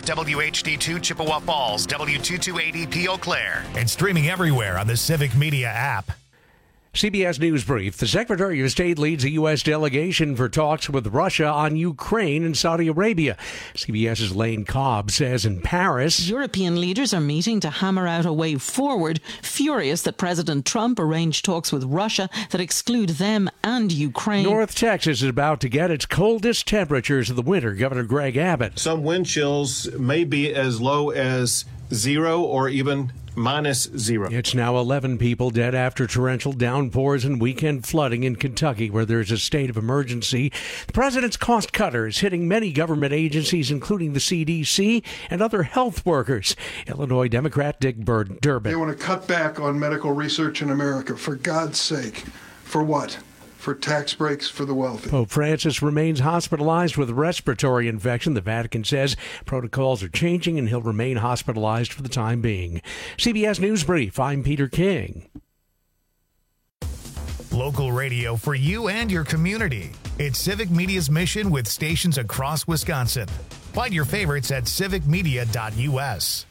WHD2 Chippewa Falls, W2280P Eau Claire, and streaming everywhere on the Civic Media app. CBS News Brief. The Secretary of State leads a U.S. delegation for talks with Russia on Ukraine and Saudi Arabia. CBS's Lane Cobb says in Paris, European leaders are meeting to hammer out a way forward, furious that President Trump arranged talks with Russia that exclude them and Ukraine. North Texas is about to get its coldest temperatures of the winter. Governor Greg Abbott. Some wind chills may be as low as 0 or even -0. It's now 11 people dead after torrential downpours and weekend flooding in Kentucky, where there's a state of emergency. The president's cost cutter is hitting many government agencies, including the CDC and other health workers. Illinois Democrat Dick Durbin. They want to cut back on medical research in America. For God's sake. For what? For tax breaks for the wealthy. Pope Francis remains hospitalized with a respiratory infection. The Vatican says protocols are changing and he'll remain hospitalized for the time being. CBS News Brief, I'm Peter King. Local radio for you and your community. It's Civic Media's mission with stations across Wisconsin. Find your favorites at civicmedia.us.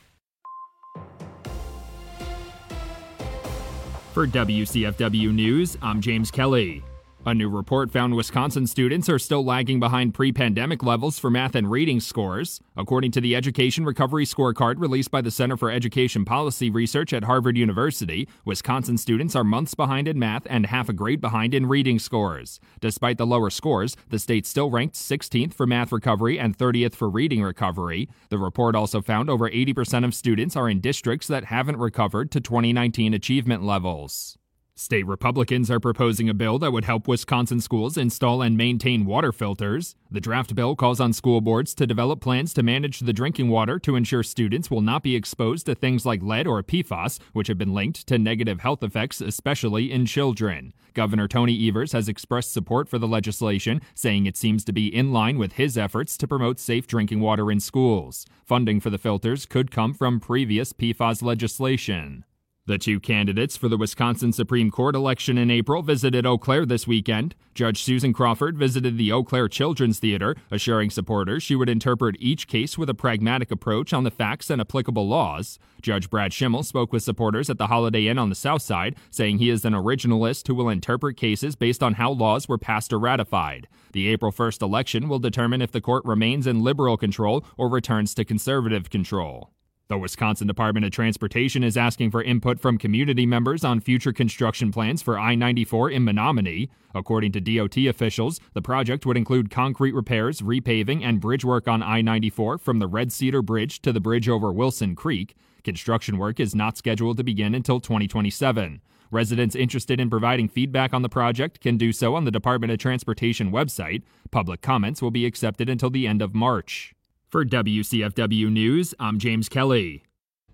For WCFW News, I'm James Kelly. A new report found Wisconsin students are still lagging behind pre-pandemic levels for math and reading scores. According to the Education Recovery Scorecard released by the Center for Education Policy Research at Harvard University, Wisconsin students are months behind in math and half a grade behind in reading scores. Despite the lower scores, the state still ranked 16th for math recovery and 30th for reading recovery. The report also found over 80% of students are in districts that haven't recovered to 2019 achievement levels. State Republicans are proposing a bill that would help Wisconsin schools install and maintain water filters. The draft bill calls on school boards to develop plans to manage the drinking water to ensure students will not be exposed to things like lead or PFAS, which have been linked to negative health effects, especially in children. Governor Tony Evers has expressed support for the legislation, saying it seems to be in line with his efforts to promote safe drinking water in schools. Funding for the filters could come from previous PFAS legislation. The two candidates for the Wisconsin Supreme Court election in April visited Eau Claire this weekend. Judge Susan Crawford visited the Eau Claire Children's Theater, assuring supporters she would interpret each case with a pragmatic approach on the facts and applicable laws. Judge Brad Schimmel spoke with supporters at the Holiday Inn on the South Side, saying he is an originalist who will interpret cases based on how laws were passed or ratified. The April 1st election will determine if the court remains in liberal control or returns to conservative control. The Wisconsin Department of Transportation is asking for input from community members on future construction plans for I-94 in Menominee. According to DOT officials, the project would include concrete repairs, repaving, and bridge work on I-94 from the Red Cedar Bridge to the bridge over Wilson Creek. Construction work is not scheduled to begin until 2027. Residents interested in providing feedback on the project can do so on the Department of Transportation website. Public comments will be accepted until the end of March. For WCFW News, I'm James Kelly.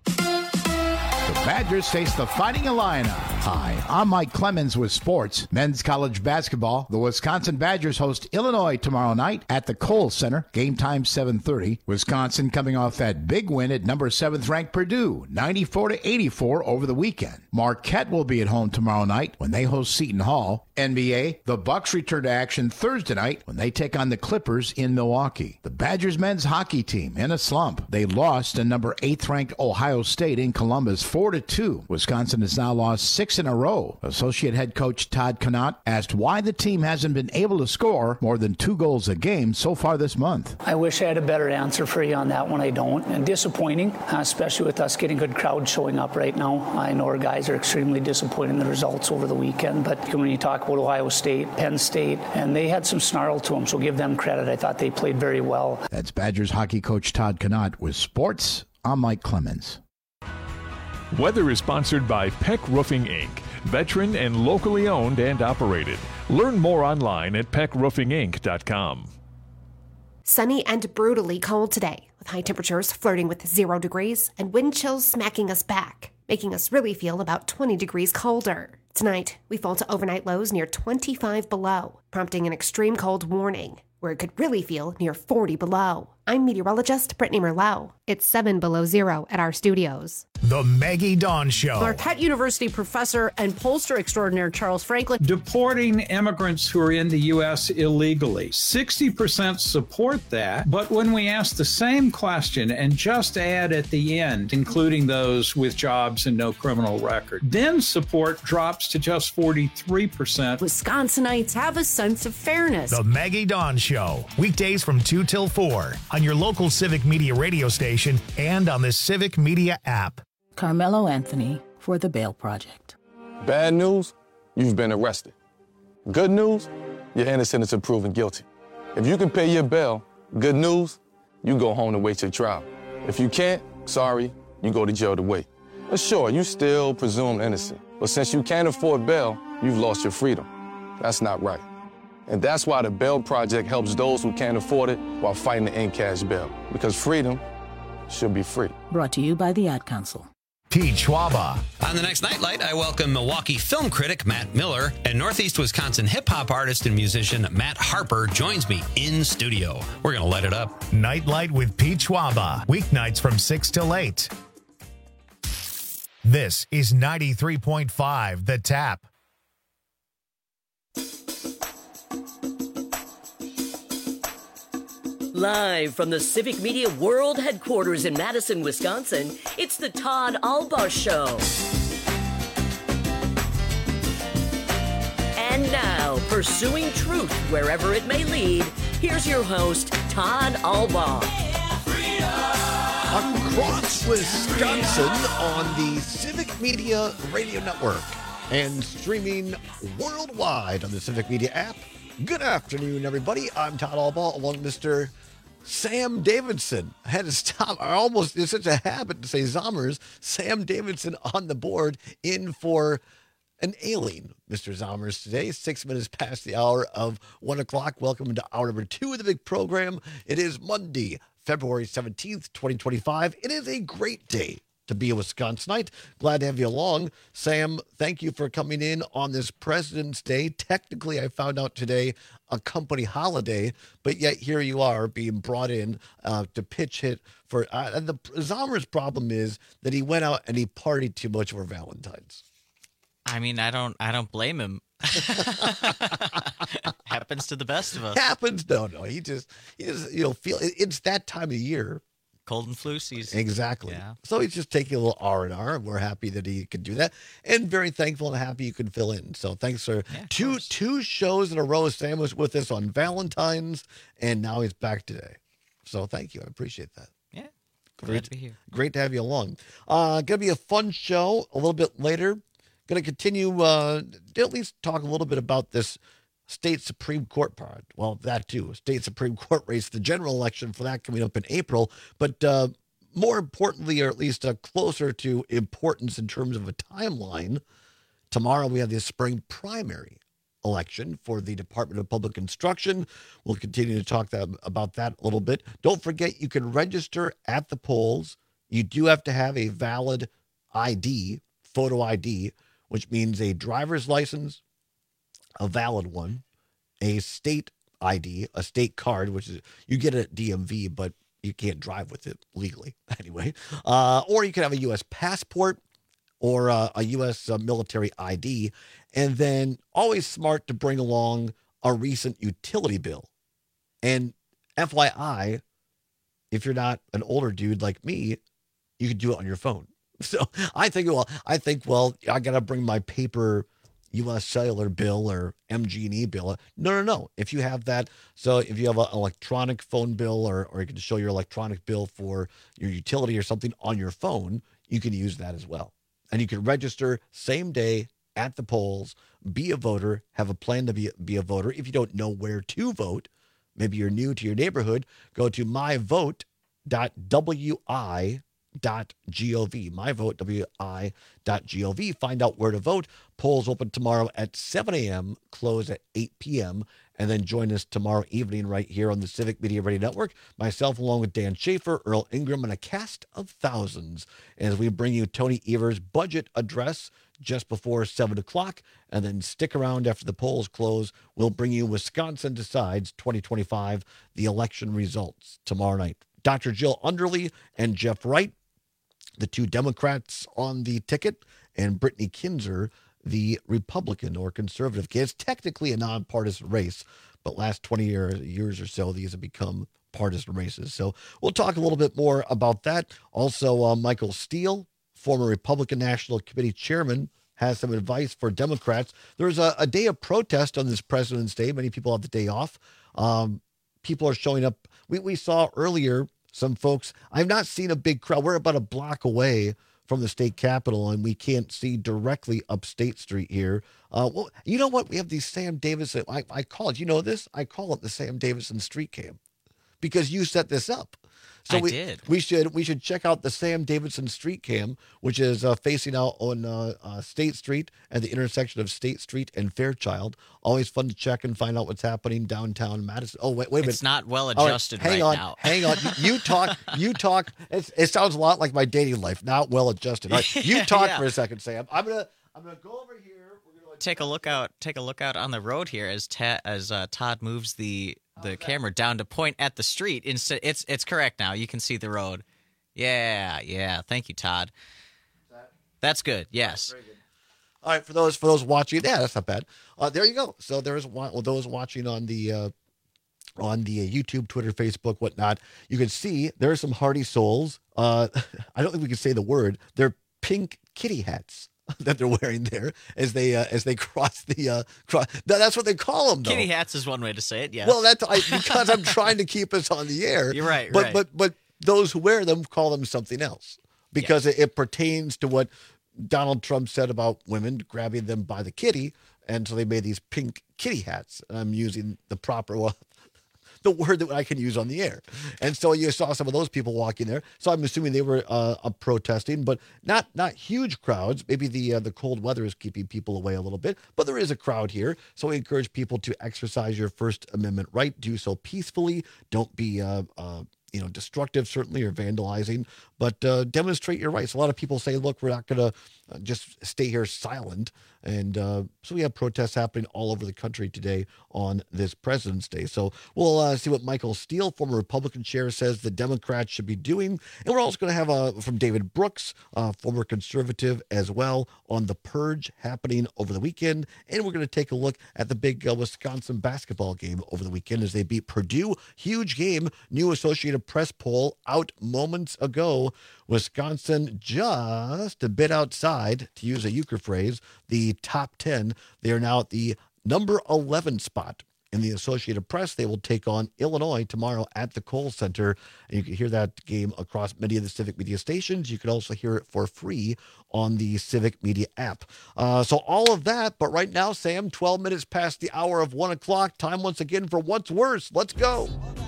The Badgers face the Fighting Illini. Hi, I'm Mike Clemens with sports. Men's college basketball. The Wisconsin Badgers host Illinois tomorrow night at the Kohl Center. Game time 7:30. Wisconsin coming off that big win at number 7th ranked Purdue, 94-84 over the weekend. Marquette will be at home tomorrow night when they host Seton Hall. NBA, the Bucks return to action Thursday night when they take on the Clippers in Milwaukee. The Badgers men's hockey team in a slump. They lost to number 8th ranked Ohio State in Columbus 4-2. Wisconsin has now lost 6 in a row. Associate head coach Todd Connaught asked why the team hasn't been able to score more than 2 goals a game so far this month. I wish I had a better answer for you on that one. I don't. And disappointing, especially with us getting good crowds showing up right now. I know our guys are extremely disappointed in the results over the weekend, but when you talk about Ohio State, Penn State, and they had some snarl to them, so give them credit. I thought they played very well. That's Badgers hockey coach Todd Connaught with sports. I'm Mike Clemens. Weather is sponsored by Peck Roofing, Inc., veteran and locally owned and operated. Learn more online at peckroofinginc.com. Sunny and brutally cold today, with high temperatures flirting with 0 degrees and wind chills smacking us back, making us really feel about 20 degrees colder. Tonight, we fall to overnight lows near 25 below, prompting an extreme cold warning, where it could really feel near 40 below. I'm meteorologist Brittany Merlot. It's 7 below zero at our studios. The Maggie Dawn Show. Marquette University professor and pollster extraordinaire Charles Franklin. Deporting immigrants who are in the U.S. illegally. 60% support that, but when we ask the same question and just add at the end, including those with jobs and no criminal record, then support drops to just 43%. Wisconsinites have a sense of fairness. The Maggie Dawn Show. Weekdays from 2 till 4 on your local Civic Media radio station and on the Civic Media app. Carmelo Anthony for the Bail Project. Bad news, you've been arrested. Good news, you're innocent until proven guilty. If you can pay your bail, good news, you go home to wait your trial. If you can't, sorry, you go to jail to wait. But sure, you still presumed innocent. But since you can't afford bail, you've lost your freedom. That's not right. And that's why the Bail Project helps those who can't afford it while fighting to end cash bail. Because freedom should be free. Brought to you by the Ad Council. Pete Schwaba. On the next Nightlight, I welcome Milwaukee film critic Matt Miller, and Northeast Wisconsin hip-hop artist and musician Matt Harper joins me in studio. We're going to light it up. Nightlight with Pete Schwaba. Weeknights from 6 till 8. This is 93.5 The Tap. Live from the Civic Media World Headquarters in Madison, Wisconsin, it's the Todd Albaugh Show. And now, pursuing truth wherever it may lead, here's your host, Todd Albaugh. Across Wisconsin on the Civic Media Radio Network and streaming worldwide on the Civic Media app. Good afternoon, everybody. I'm Todd Albaugh, along with Mr. Sam Davidson. I had to stop. It's such a habit to say Zommers. Sam Davidson on the board, in for an ailing Mr. Zommers today. 6 minutes past the hour of 1 o'clock. Welcome to hour number 2 of the big program. It is Monday, February 17th, 2025. It is a great day to be a Wisconsinite. Glad to have you along. Sam, thank you for coming in on this President's Day. Technically, I found out today, a company holiday, but yet here you are being brought in to pitch hit for, and the Zommers' problem is that he went out and he partied too much over Valentine's. I mean, I don't blame him. Happens to the best of us. Happens. No. He just feel it's that time of year. Cold and flu season. Exactly. Yeah. So he's just taking a little R&R, and we're happy that he could do that, and very thankful and happy you could fill in. So thanks for two shows in a row. Sam was with us on Valentine's, and now he's back today. So thank you. I appreciate that. Yeah. Glad to be here. Great to have you along. Going to be a fun show a little bit later. Going to continue to at least talk a little bit about this state Supreme Court part. Well, that too. State Supreme Court race, the general election for that coming up in April. But more importantly, or at least closer to importance in terms of a timeline, tomorrow we have the spring primary election for the Department of Public Instruction. We'll continue to talk about that a little bit. Don't forget, you can register at the polls. You do have to have a valid ID, photo ID, which means a driver's license, a valid one, a state ID, a state card, which is you get it at DMV, but you can't drive with it legally anyway. Or you can have a U.S. passport or a U.S. military ID. And then always smart to bring along a recent utility bill. And FYI, if you're not an older dude like me, you could do it on your phone. So I think, I got to bring my paper U.S. Cellular bill or MG&E bill. No. If you have that, so if you have an electronic phone bill or you can show your electronic bill for your utility or something on your phone, you can use that as well. And you can register same day at the polls, be a voter, have a plan to be a voter. If you don't know where to vote, maybe you're new to your neighborhood, go to myvote.wi.gov, myvote.wi.gov. Find out where to vote. Polls open tomorrow at 7 a.m., close at 8 p.m., and then join us tomorrow evening right here on the Civic Media Radio Network. Myself, along with Dan Schaefer, Earl Ingram, and a cast of thousands as we bring you Tony Evers' budget address just before 7 o'clock, and then stick around after the polls close. We'll bring you Wisconsin Decides 2025, the election results tomorrow night. Dr. Jill Underly and Jeff Wright, the two Democrats on the ticket, and Brittany Kinzer, the Republican or conservative candidate. It's technically a nonpartisan race, but last 20 years or so, these have become partisan races. So we'll talk a little bit more about that. Also, Michael Steele, former Republican National Committee chairman, has some advice for Democrats. There's a day of protest on this President's Day. Many people have the day off. People are showing up. We saw earlier some folks. I've not seen a big crowd. We're about a block away from the state capitol, and we can't see directly up State Street here. Well, you know what? We have these Sam Davidson. I call it, you know this? I call it the Sam Davidson Street Cam because you set this up. So we should check out the Sam Davidson Street Cam, which is facing out on State Street at the intersection of State Street and Fairchild. Always fun to check and find out what's happening downtown Madison. Oh, wait a minute. It's not well adjusted right now. Hang on. You talk. It sounds a lot like my dating life. Not well adjusted. All right. You talk for a second, Sam. I'm gonna go over here. Take a look out on the road here as Todd moves the camera down to point at the street. It's correct now. You can see the road. Yeah. Thank you, Todd. That's good. Yes. All right, for those watching, that's not bad. There you go. So there's those watching on the YouTube, Twitter, Facebook, whatnot. You can see there are some hardy souls. I don't think we can say the word. They're pink kitty hats that they're wearing there as they cross the cross. That's what they call them, though. Kitty hats is one way to say it. Yeah. Well, because I'm trying to keep us on the air. You're right. But those who wear them call them something else because it pertains to what Donald Trump said about women grabbing them by the kitty, and so they made these pink kitty hats. And I'm using the proper one. The word that I can use on the air. And so you saw some of those people walking there. So I'm assuming they were protesting, but not huge crowds. Maybe the cold weather is keeping people away a little bit, but there is a crowd here. So we encourage people to exercise your First Amendment right. Do so peacefully. Don't be destructive, certainly, or vandalizing, but demonstrate your rights. A lot of people say, look, we're not going to just stay here silent. And so we have protests happening all over the country today on this President's Day. So we'll see what Michael Steele, former Republican chair, says the Democrats should be doing. And we're also going to have from David Brooks, former conservative as well, on the purge happening over the weekend. And we're going to take a look at the big Wisconsin basketball game over the weekend as they beat Purdue. Huge game. New Associated Press poll out moments ago. Wisconsin just a bit outside, to use a euchre phrase, the top 10. They are now at the number 11 spot in the Associated Press. They will take on Illinois tomorrow at the Kohl Center. And you can hear that game across many of the Civic Media stations. You can also hear it for free on the Civic Media app. So all of that. But right now, Sam, 12 minutes past the hour of 1 o'clock. Time once again for What's Worse. Let's go.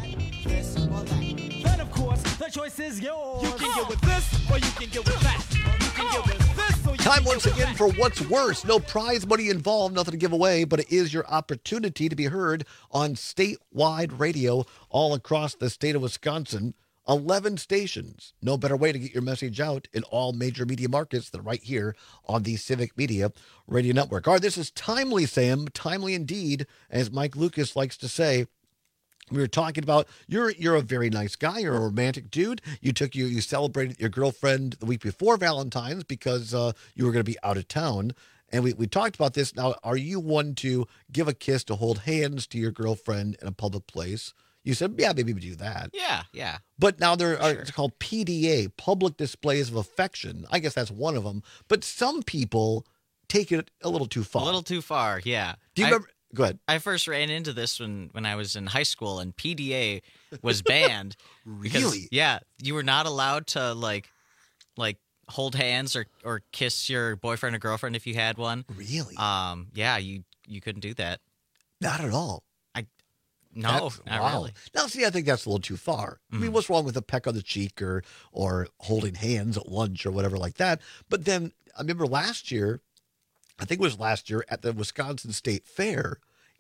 The choice is yours. You can get with this or you can get with that. You can get with this or you Time once again for What's Worse. No prize money involved, nothing to give away, but it is your opportunity to be heard on statewide radio all across the state of Wisconsin. 11 stations. No better way to get your message out in all major media markets than right here on the Civic Media Radio Network. All right, this is timely, Sam. Timely indeed, as Mike Lucas likes to say. We were talking about you're a very nice guy. You're a romantic dude. You celebrated your girlfriend the week before Valentine's because you were going to be out of town. And we talked about this. Now, are you one to give a kiss, to hold hands to your girlfriend in a public place? You said, yeah, maybe we do that. Yeah. But now there are, it's called PDA, public displays of affection. I guess that's one of them. But some people take it a little too far. A little too far, yeah. Do you remember? Go ahead. I first ran into this when I was in high school, and PDA was banned. Really? Yeah, you were not allowed to like hold hands or kiss your boyfriend or girlfriend if you had one. Really? Yeah, you couldn't do that. Not at all. Not really. Now, see, I think that's a little too far. I mean, what's wrong with a peck on the cheek or holding hands at lunch or whatever like that? But then I remember last year, I think it was last year at the Wisconsin State Fair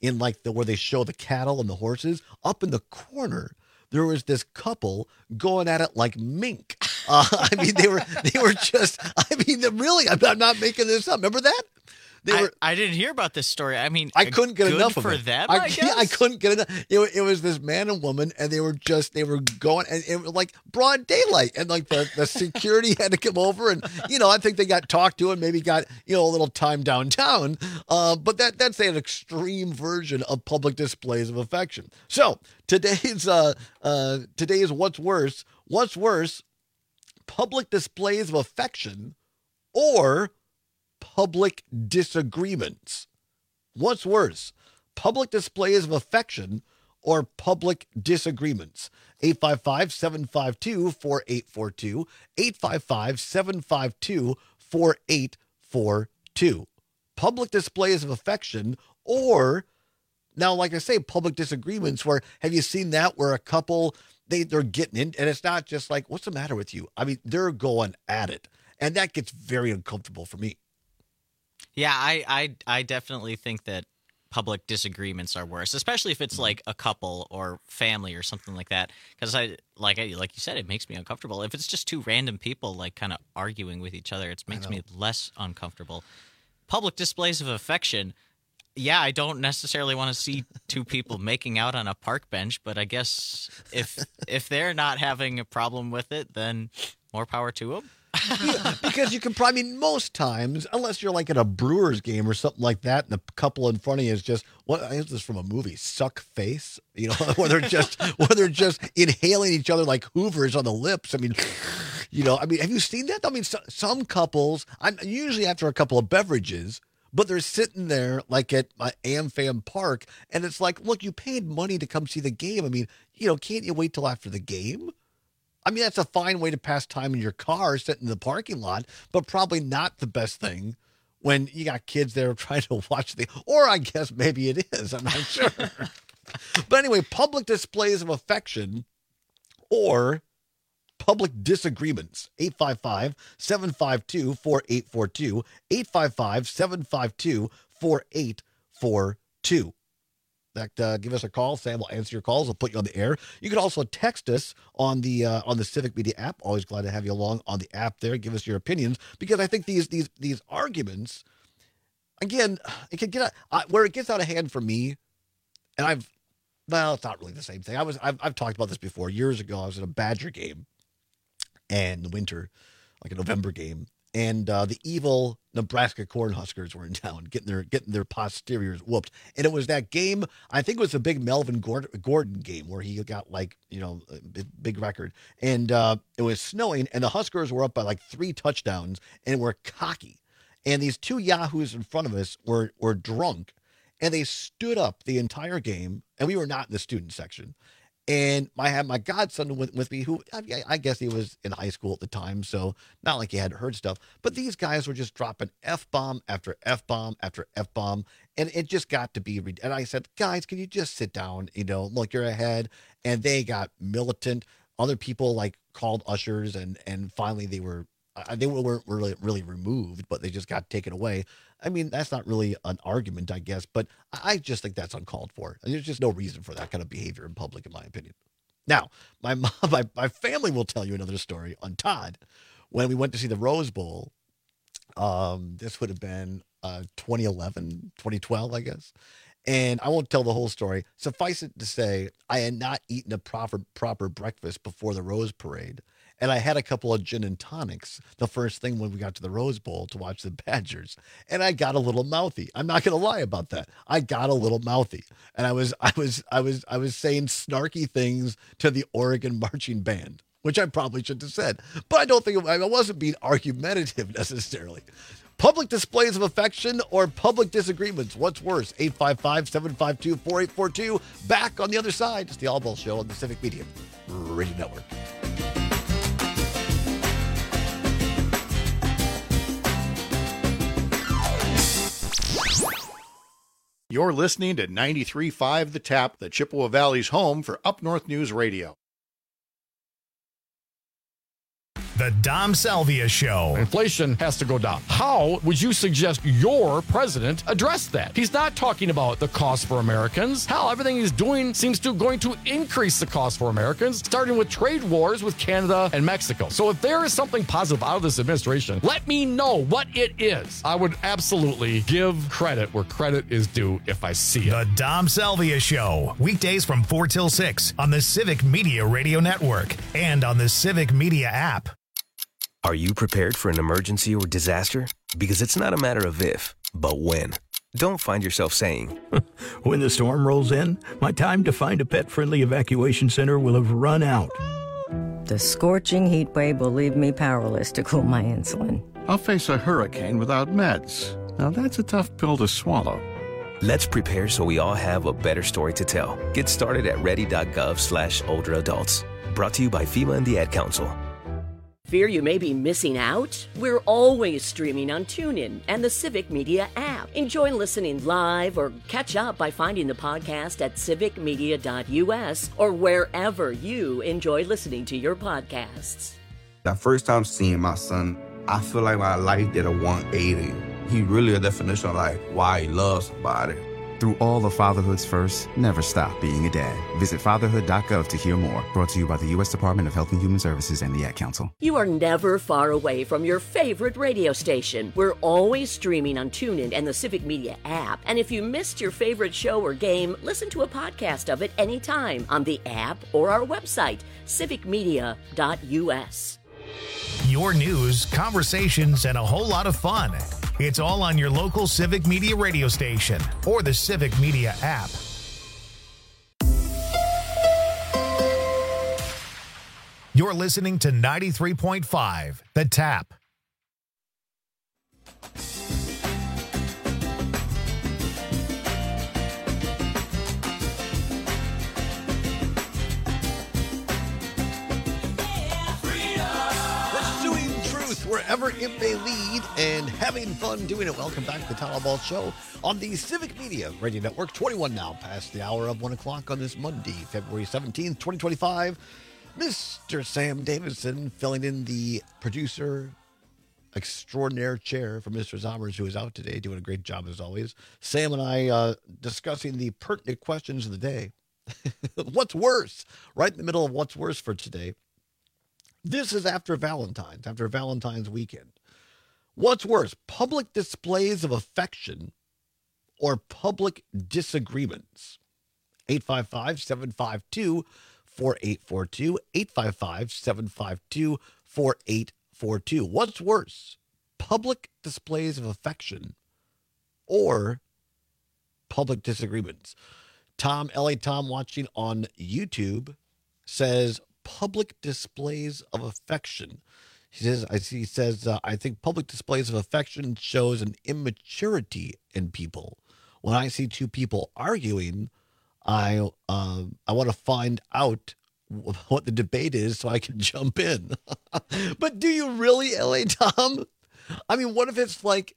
in like where they show the cattle and the horses, up in the corner, there was this couple going at it like mink. I mean, they were just, I mean, really, I'm not making this up. Remember that? I didn't hear about this story. I mean, I couldn't get enough of it. for them, I guess? Yeah, I couldn't get enough. It was this man and woman, and they were going, and it was like broad daylight, and like the security had to come over, and I think they got talked to and maybe got a little time downtown. But that's an extreme version of public displays of affection. So today's what's worse? What's worse? Public displays of affection or public disagreements? What's worse, public displays of affection or public disagreements? 855-752-4842, 855-752-4842. Public displays of affection or, now, like I say, public disagreements, where, have you seen that, where a couple, they're getting in, and it's not just like, what's the matter with you? I mean, they're going at it, and that gets very uncomfortable for me. Yeah, I definitely think that public disagreements are worse, especially if it's like a couple or family or something like that. Because like you said, it makes me uncomfortable. If it's just two random people like kind of arguing with each other, it makes me less uncomfortable. Public displays of affection. Yeah, I don't necessarily want to see two people making out on a park bench, but I guess if they're not having a problem with it, then more power to them. Yeah, because you can probably, most times, unless you're like at a Brewers game or something like that, and the couple in front of you is just, what is this from a movie? Suck face, where they're just inhaling each other like Hoovers on the lips. I mean, have you seen that? I mean, some couples, I'm usually after a couple of beverages, but they're sitting there like at AmFam Park, and it's like, look, you paid money to come see the game. I mean, can't you wait till after the game? I mean, that's a fine way to pass time in your car, sitting in the parking lot, but probably not the best thing when you got kids there trying to watch or I guess maybe it is. I'm not sure. But anyway, public displays of affection or public disagreements. 855-752-4842. 855-752-4842. Give us a call. Sam will answer your calls. We'll put you on the air. You can also text us on the Civic Media app. Always glad to have you along on the app there. Give us your opinions, because I think these arguments, again, it can get where it gets out of hand for me. And it's not really the same thing. I've talked about this before. Years ago, I was at a Badger game, and in the winter, like a November game. And the evil Nebraska Cornhuskers were in town, getting their posteriors whooped. And it was that game. I think it was the big Melvin Gordon game where he got a big record. And it was snowing, and the Huskers were up by like 3 touchdowns and were cocky. And these two yahoos in front of us were drunk, and they stood up the entire game. And we were not in the student section. And I had my godson with me, who I guess he was in high school at the time, so not like he had heard stuff. But these guys were just dropping F-bomb after F-bomb after F-bomb, and it just got to be. And I said, guys, can you just sit down? Look, you're ahead. And they got militant. Other people like called ushers, and finally they weren't really removed, but they just got taken away. I mean, that's not really an argument, I guess, but I just think that's uncalled for. There's just no reason for that kind of behavior in public, in my opinion. Now, my family will tell you another story on Todd. When we went to see the Rose Bowl, this would have been 2011, 2012, I guess. And I won't tell the whole story. Suffice it to say, I had not eaten a proper breakfast before the Rose Parade. And I had a couple of gin and tonics the first thing when we got to the Rose Bowl to watch the Badgers. And I got a little mouthy. I'm not going to lie about that. I got a little mouthy. And I was saying snarky things to the Oregon marching band, which I probably shouldn't have said. But I don't think I wasn't being argumentative necessarily. Public displays of affection or public disagreements? What's worse? 855-752-4842. Back on the other side. It's the All Ball Show on the Civic Media Radio Network. You're listening to 93.5 The Tap, the Chippewa Valley's home for Up North News Radio. The Dom Salvia Show. Inflation has to go down. How would you suggest your president address that? He's not talking about the cost for Americans. Hell, everything he's doing seems to going to increase the cost for Americans, starting with trade wars with Canada and Mexico. So if there is something positive out of this administration, let me know what it is. I would absolutely give credit where credit is due if I see it. The Dom Salvia Show. Weekdays from 4 till 6 on the Civic Media Radio Network and on the Civic Media app. Are you prepared for an emergency or disaster? Because it's not a matter of if, but when. Don't find yourself saying, when the storm rolls in, my time to find a pet-friendly evacuation center will have run out. The scorching heat wave will leave me powerless to cool my insulin. I'll face a hurricane without meds. Now that's a tough pill to swallow. Let's prepare so we all have a better story to tell. Get started at ready.gov/older adults. Brought to you by FEMA and the Ad Council. Fear you may be missing out? We're always streaming on TuneIn and the Civic Media app. Enjoy listening live or catch up by finding the podcast at civicmedia.us or wherever you enjoy listening to your podcasts. The first time seeing my son, I feel like my life did a 180. He really a definition of like why he loves somebody. Through all of fatherhood's first, never stop being a dad. Visit fatherhood.gov to hear more. Brought to you by the U.S. Department of Health and Human Services and the Ad Council. You are never far away from your favorite radio station. We're always streaming on TuneIn and the Civic Media app. And if you missed your favorite show or game, listen to a podcast of it anytime on the app or our website, civicmedia.us. Your news, conversations, and a whole lot of fun. It's all on your local Civic Media radio station or the Civic Media app. You're listening to 93.5, The Tap. Wherever it may lead, and having fun doing it. Welcome back to the Town Hall Show on the Civic Media Radio Network. 21 now past the hour of 1 o'clock on this Monday, February 17th, 2025. Mr. Sam Davidson filling in the producer extraordinaire chair for Mr. Zommers, who is out today, doing a great job as always. Sam and I discussing the pertinent questions of the day. What's worse? Right in the middle of what's worse for today. This is after Valentine's weekend. What's worse, public displays of affection or public disagreements? 855-752-4842, 855-752-4842. What's worse, public displays of affection or public disagreements? Tom, L.A. Tom, watching on YouTube, says public displays of affection. He says, I think public displays of affection shows an immaturity in people. When I see two people arguing, I want to find out what the debate is so I can jump in. But do you really, L.A. Tom? I mean, what if it's like,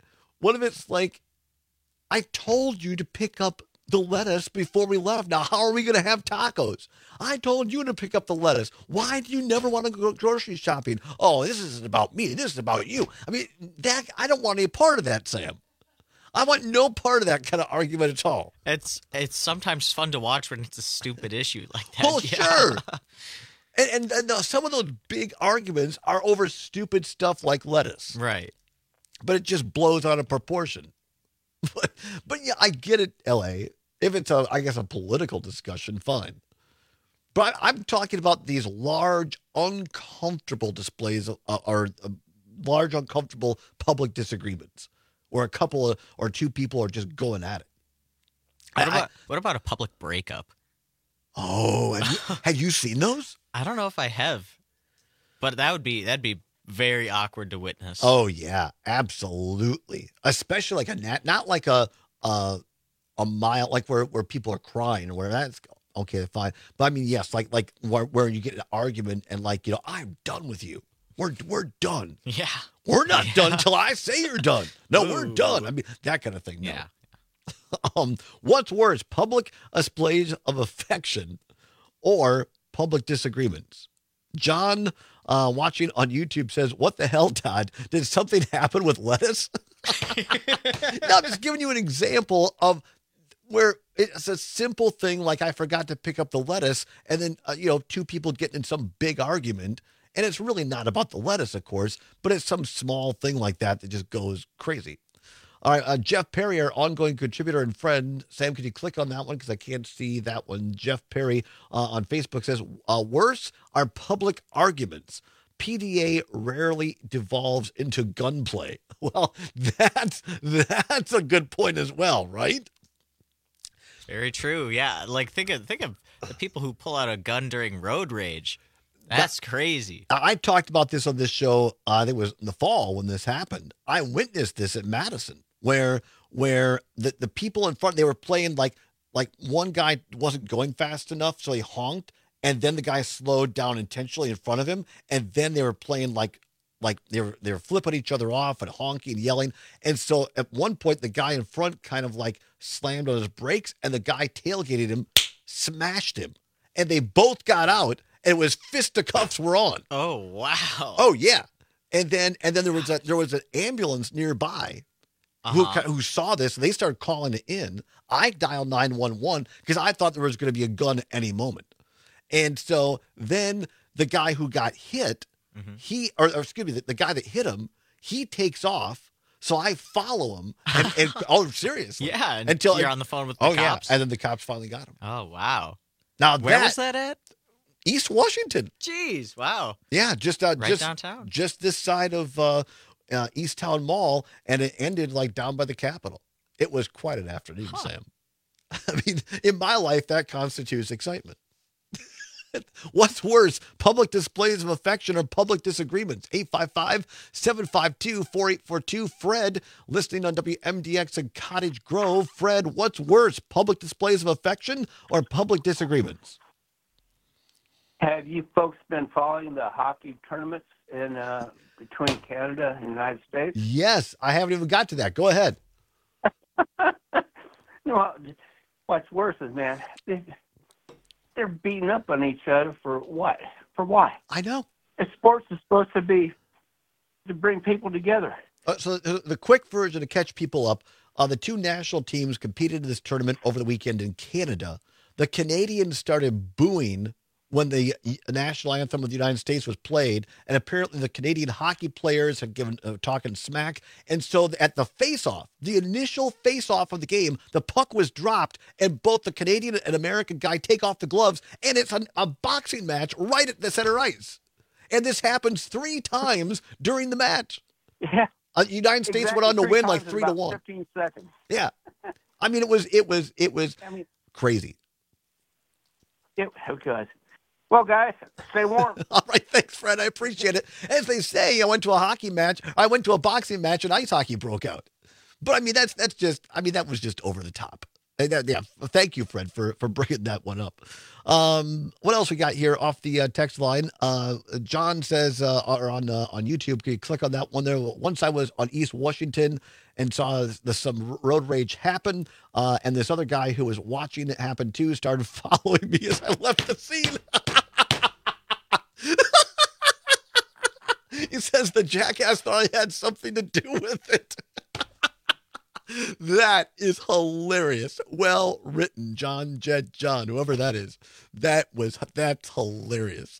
I told you to pick up the lettuce before we left. Now, how are we going to have tacos? I told you to pick up the lettuce. Why do you never want to go grocery shopping? Oh, this isn't about me. This is about you. I mean, I don't want any part of that, Sam. I want no part of that kind of argument at all. It's sometimes fun to watch when it's a stupid issue like that. Oh, yeah. Sure. And some of those big arguments are over stupid stuff like lettuce. Right. But it just blows out of proportion. But yeah, I get it, L.A. If it's a political discussion, fine. But I'm talking about these large, uncomfortable displays or large, uncomfortable public disagreements where a couple or two people are just going at it. What about a public breakup? Oh, have you seen those? I don't know if I have, but that'd be very awkward to witness. Oh yeah, absolutely. Especially like not like a mile, like where people are crying, where that's okay, fine. But I mean, yes, like where you get an argument and like, I'm done with you. We're done. Yeah, we're not done until I say you're done. No, we're done. I mean, that kind of thing. No. Yeah. What's worse, public displays of affection or public disagreements? John watching on YouTube says, what the hell, Todd? Did something happen with lettuce? No, I'm just giving you an example of where it's a simple thing like I forgot to pick up the lettuce, and then, two people getting in some big argument. And it's really not about the lettuce, of course, but it's some small thing like that just goes crazy. All right, Jeff Perry, our ongoing contributor and friend. Sam, could you click on that one? Because I can't see that one. Jeff Perry on Facebook says, worse are public arguments. PDA rarely devolves into gunplay. Well, that's a good point as well, right? Very true. Yeah, like think of the people who pull out a gun during road rage. That's crazy. I talked about this on this show. I think it was in the fall when this happened. I witnessed this at Madison, where the people in front, they were playing like one guy wasn't going fast enough, so he honked, and then the guy slowed down intentionally in front of him, and then they were playing like they were flipping each other off and honking and yelling. And so at one point, the guy in front kind of like slammed on his brakes, and the guy tailgated him, smashed him, and they both got out. And it was fisticuffs were on. Oh, wow. Oh, yeah. And then there was an ambulance nearby who saw this, and they started calling it in. I dialed 911 because I thought there was going to be a gun any moment. And so then the guy who got hit, the guy that hit him, he takes off. So I follow him. And oh, seriously. Yeah. Until you're on the phone with the cops. Yeah. And then the cops finally got him. Oh, wow. Now, where was that at? East Washington. Jeez, wow. Yeah, just downtown. Just this side of East Town Mall, and it ended like down by the Capitol. It was quite an afternoon, Sam. I mean, in my life, that constitutes excitement. What's worse, public displays of affection or public disagreements? 855-752-4842. Fred, listening on WMDX in Cottage Grove. Fred, what's worse, public displays of affection or public disagreements? Have you folks been following the hockey tournaments in between Canada and the United States? Yes, I haven't even got to that. Go ahead. What's worse is, man, they're beating up on each other for what? For why? I know. Sports is supposed to be to bring people together. So the quick version to catch people up, the two national teams competed in this tournament over the weekend in Canada. The Canadians started booing when the national anthem of the United States was played, and apparently the Canadian hockey players had given talking smack. And so at the face-off, the initial face-off of the game, the puck was dropped, and both the Canadian and American guy take off the gloves, and it's a boxing match right at the center ice. And this happens 3 times during the match. Yeah. The United States went on to win like 3-1. 15 seconds. Yeah. I mean, it was crazy. It was good. Well, guys, stay warm. All right, thanks, Fred. I appreciate it. As they say, I went to a boxing match, and ice hockey broke out. But I mean, that was just over the top. Yeah, thank you, Fred, for bringing that one up. What else we got here off the text line? John says, or on YouTube, can you click on that one there? Once I was on East Washington and saw some road rage happen, and this other guy who was watching it happen too started following me as I left the scene. He says the jackass thought I had something to do with it. That is hilarious. Well written, John, whoever that is. That's hilarious.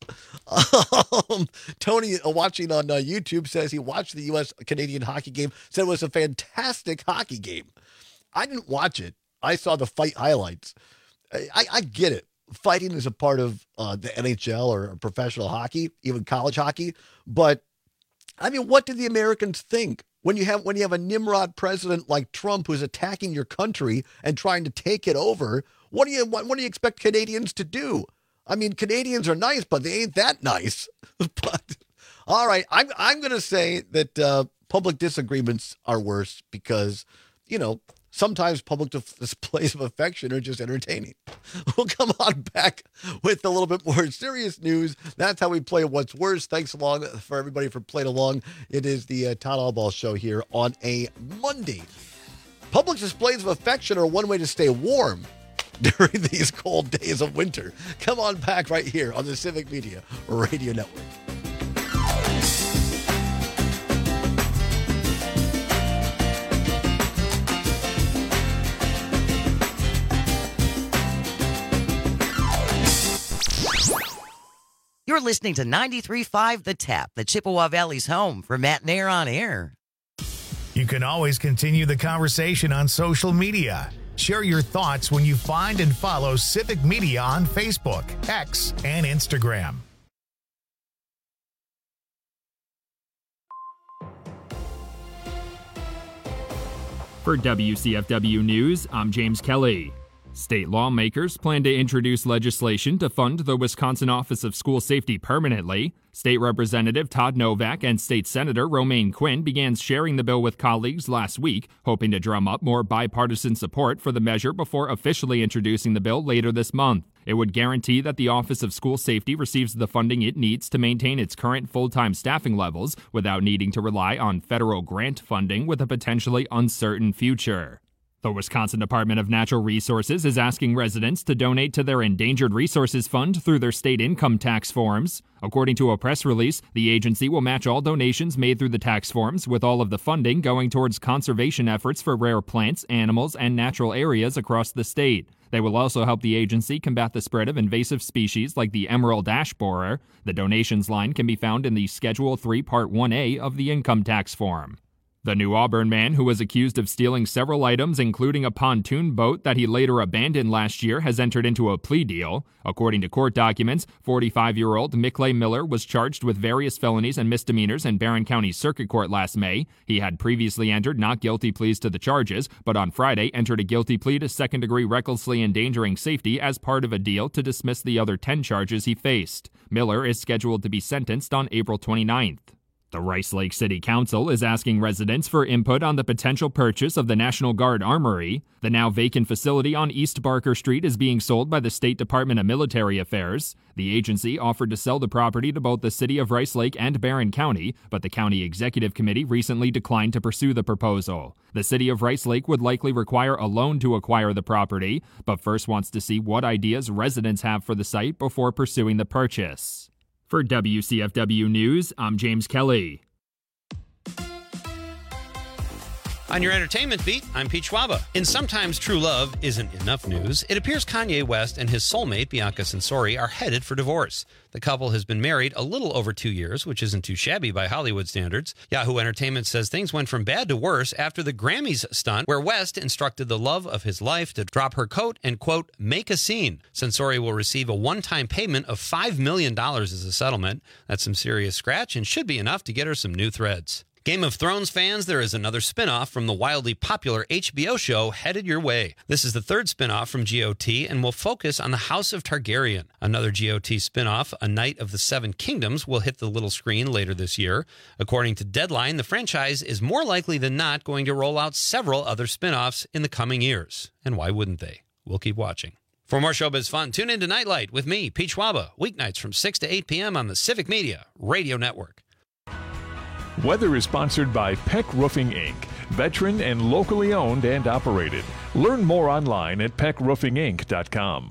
Tony, watching on YouTube, says he watched the U.S.-Canadian hockey game, said it was a fantastic hockey game. I didn't watch it. I saw the fight highlights. I get it. Fighting is a part of the NHL or professional hockey, even college hockey. But, I mean, what did the Americans think? When you have a Nimrod president like Trump who's attacking your country and trying to take it over, what do you expect Canadians to do? I mean, Canadians are nice, but they ain't that nice. But all right, I'm going to say that public disagreements are worse because, sometimes public displays of affection are just entertaining. We'll come on back with a little bit more serious news. That's how we play What's Worse. Thanks along for everybody for playing along. It is the Todd Allball Show here on a Monday. Public displays of affection are one way to stay warm during these cold days of winter. Come on back right here on the Civic Media Radio Network. You're listening to 93.5 The Tap, the Chippewa Valley's home for Matt Nair on Air. You can always continue the conversation on social media. Share your thoughts when you find and follow Civic Media on Facebook, X, and Instagram. For WCFW News, I'm James Kelly. State lawmakers plan to introduce legislation to fund the Wisconsin Office of School Safety permanently. State Representative Todd Novak and State Senator Romaine Quinn began sharing the bill with colleagues last week, hoping to drum up more bipartisan support for the measure before officially introducing the bill later this month. It would guarantee that the Office of School Safety receives the funding it needs to maintain its current full-time staffing levels without needing to rely on federal grant funding with a potentially uncertain future. The Wisconsin Department of Natural Resources is asking residents to donate to their Endangered Resources Fund through their state income tax forms. According to a press release, the agency will match all donations made through the tax forms, with all of the funding going towards conservation efforts for rare plants, animals, and natural areas across the state. They will also help the agency combat the spread of invasive species like the emerald ash borer. The donations line can be found in the Schedule 3 Part 1A of the income tax form. The New Auburn man who was accused of stealing several items, including a pontoon boat that he later abandoned last year, has entered into a plea deal. According to court documents, 45-year-old Mickley Miller was charged with various felonies and misdemeanors in Barron County Circuit Court last May. He had previously entered not guilty pleas to the charges, but on Friday entered a guilty plea to second-degree recklessly endangering safety as part of a deal to dismiss the other 10 charges he faced. Miller is scheduled to be sentenced on April 29th. The Rice Lake City Council is asking residents for input on the potential purchase of the National Guard Armory. The now vacant facility on East Barker Street is being sold by the State Department of Military Affairs. The agency offered to sell the property to both the city of Rice Lake and Barron County, but the county executive committee recently declined to pursue the proposal. The city of Rice Lake would likely require a loan to acquire the property, but first wants to see what ideas residents have for the site before pursuing the purchase. For WCFW News, I'm James Kelly. On your entertainment beat, I'm Pete Schwaba. In Sometimes True Love Isn't Enough news, it appears Kanye West and his soulmate, Bianca Censori, are headed for divorce. The couple has been married a little over 2 years, which isn't too shabby by Hollywood standards. Yahoo Entertainment says things went from bad to worse after the Grammys stunt, where West instructed the love of his life to drop her coat and, quote, make a scene. Censori will receive a one-time payment of $5 million as a settlement. That's some serious scratch and should be enough to get her some new threads. Game of Thrones fans, there is another spin-off from the wildly popular HBO show headed your way. This is the third spin-off from GOT and will focus on the House of Targaryen. Another GOT spin-off, A Knight of the Seven Kingdoms, will hit the little screen later this year. According to Deadline, the franchise is more likely than not going to roll out several other spin-offs in the coming years. And why wouldn't they? We'll keep watching. For more showbiz fun, tune in to Nightlight with me, Pete Schwaba, weeknights from 6 to 8 p.m. on the Civic Media Radio Network. Weather is sponsored by Peck Roofing, Inc., veteran and locally owned and operated. Learn more online at peckroofinginc.com.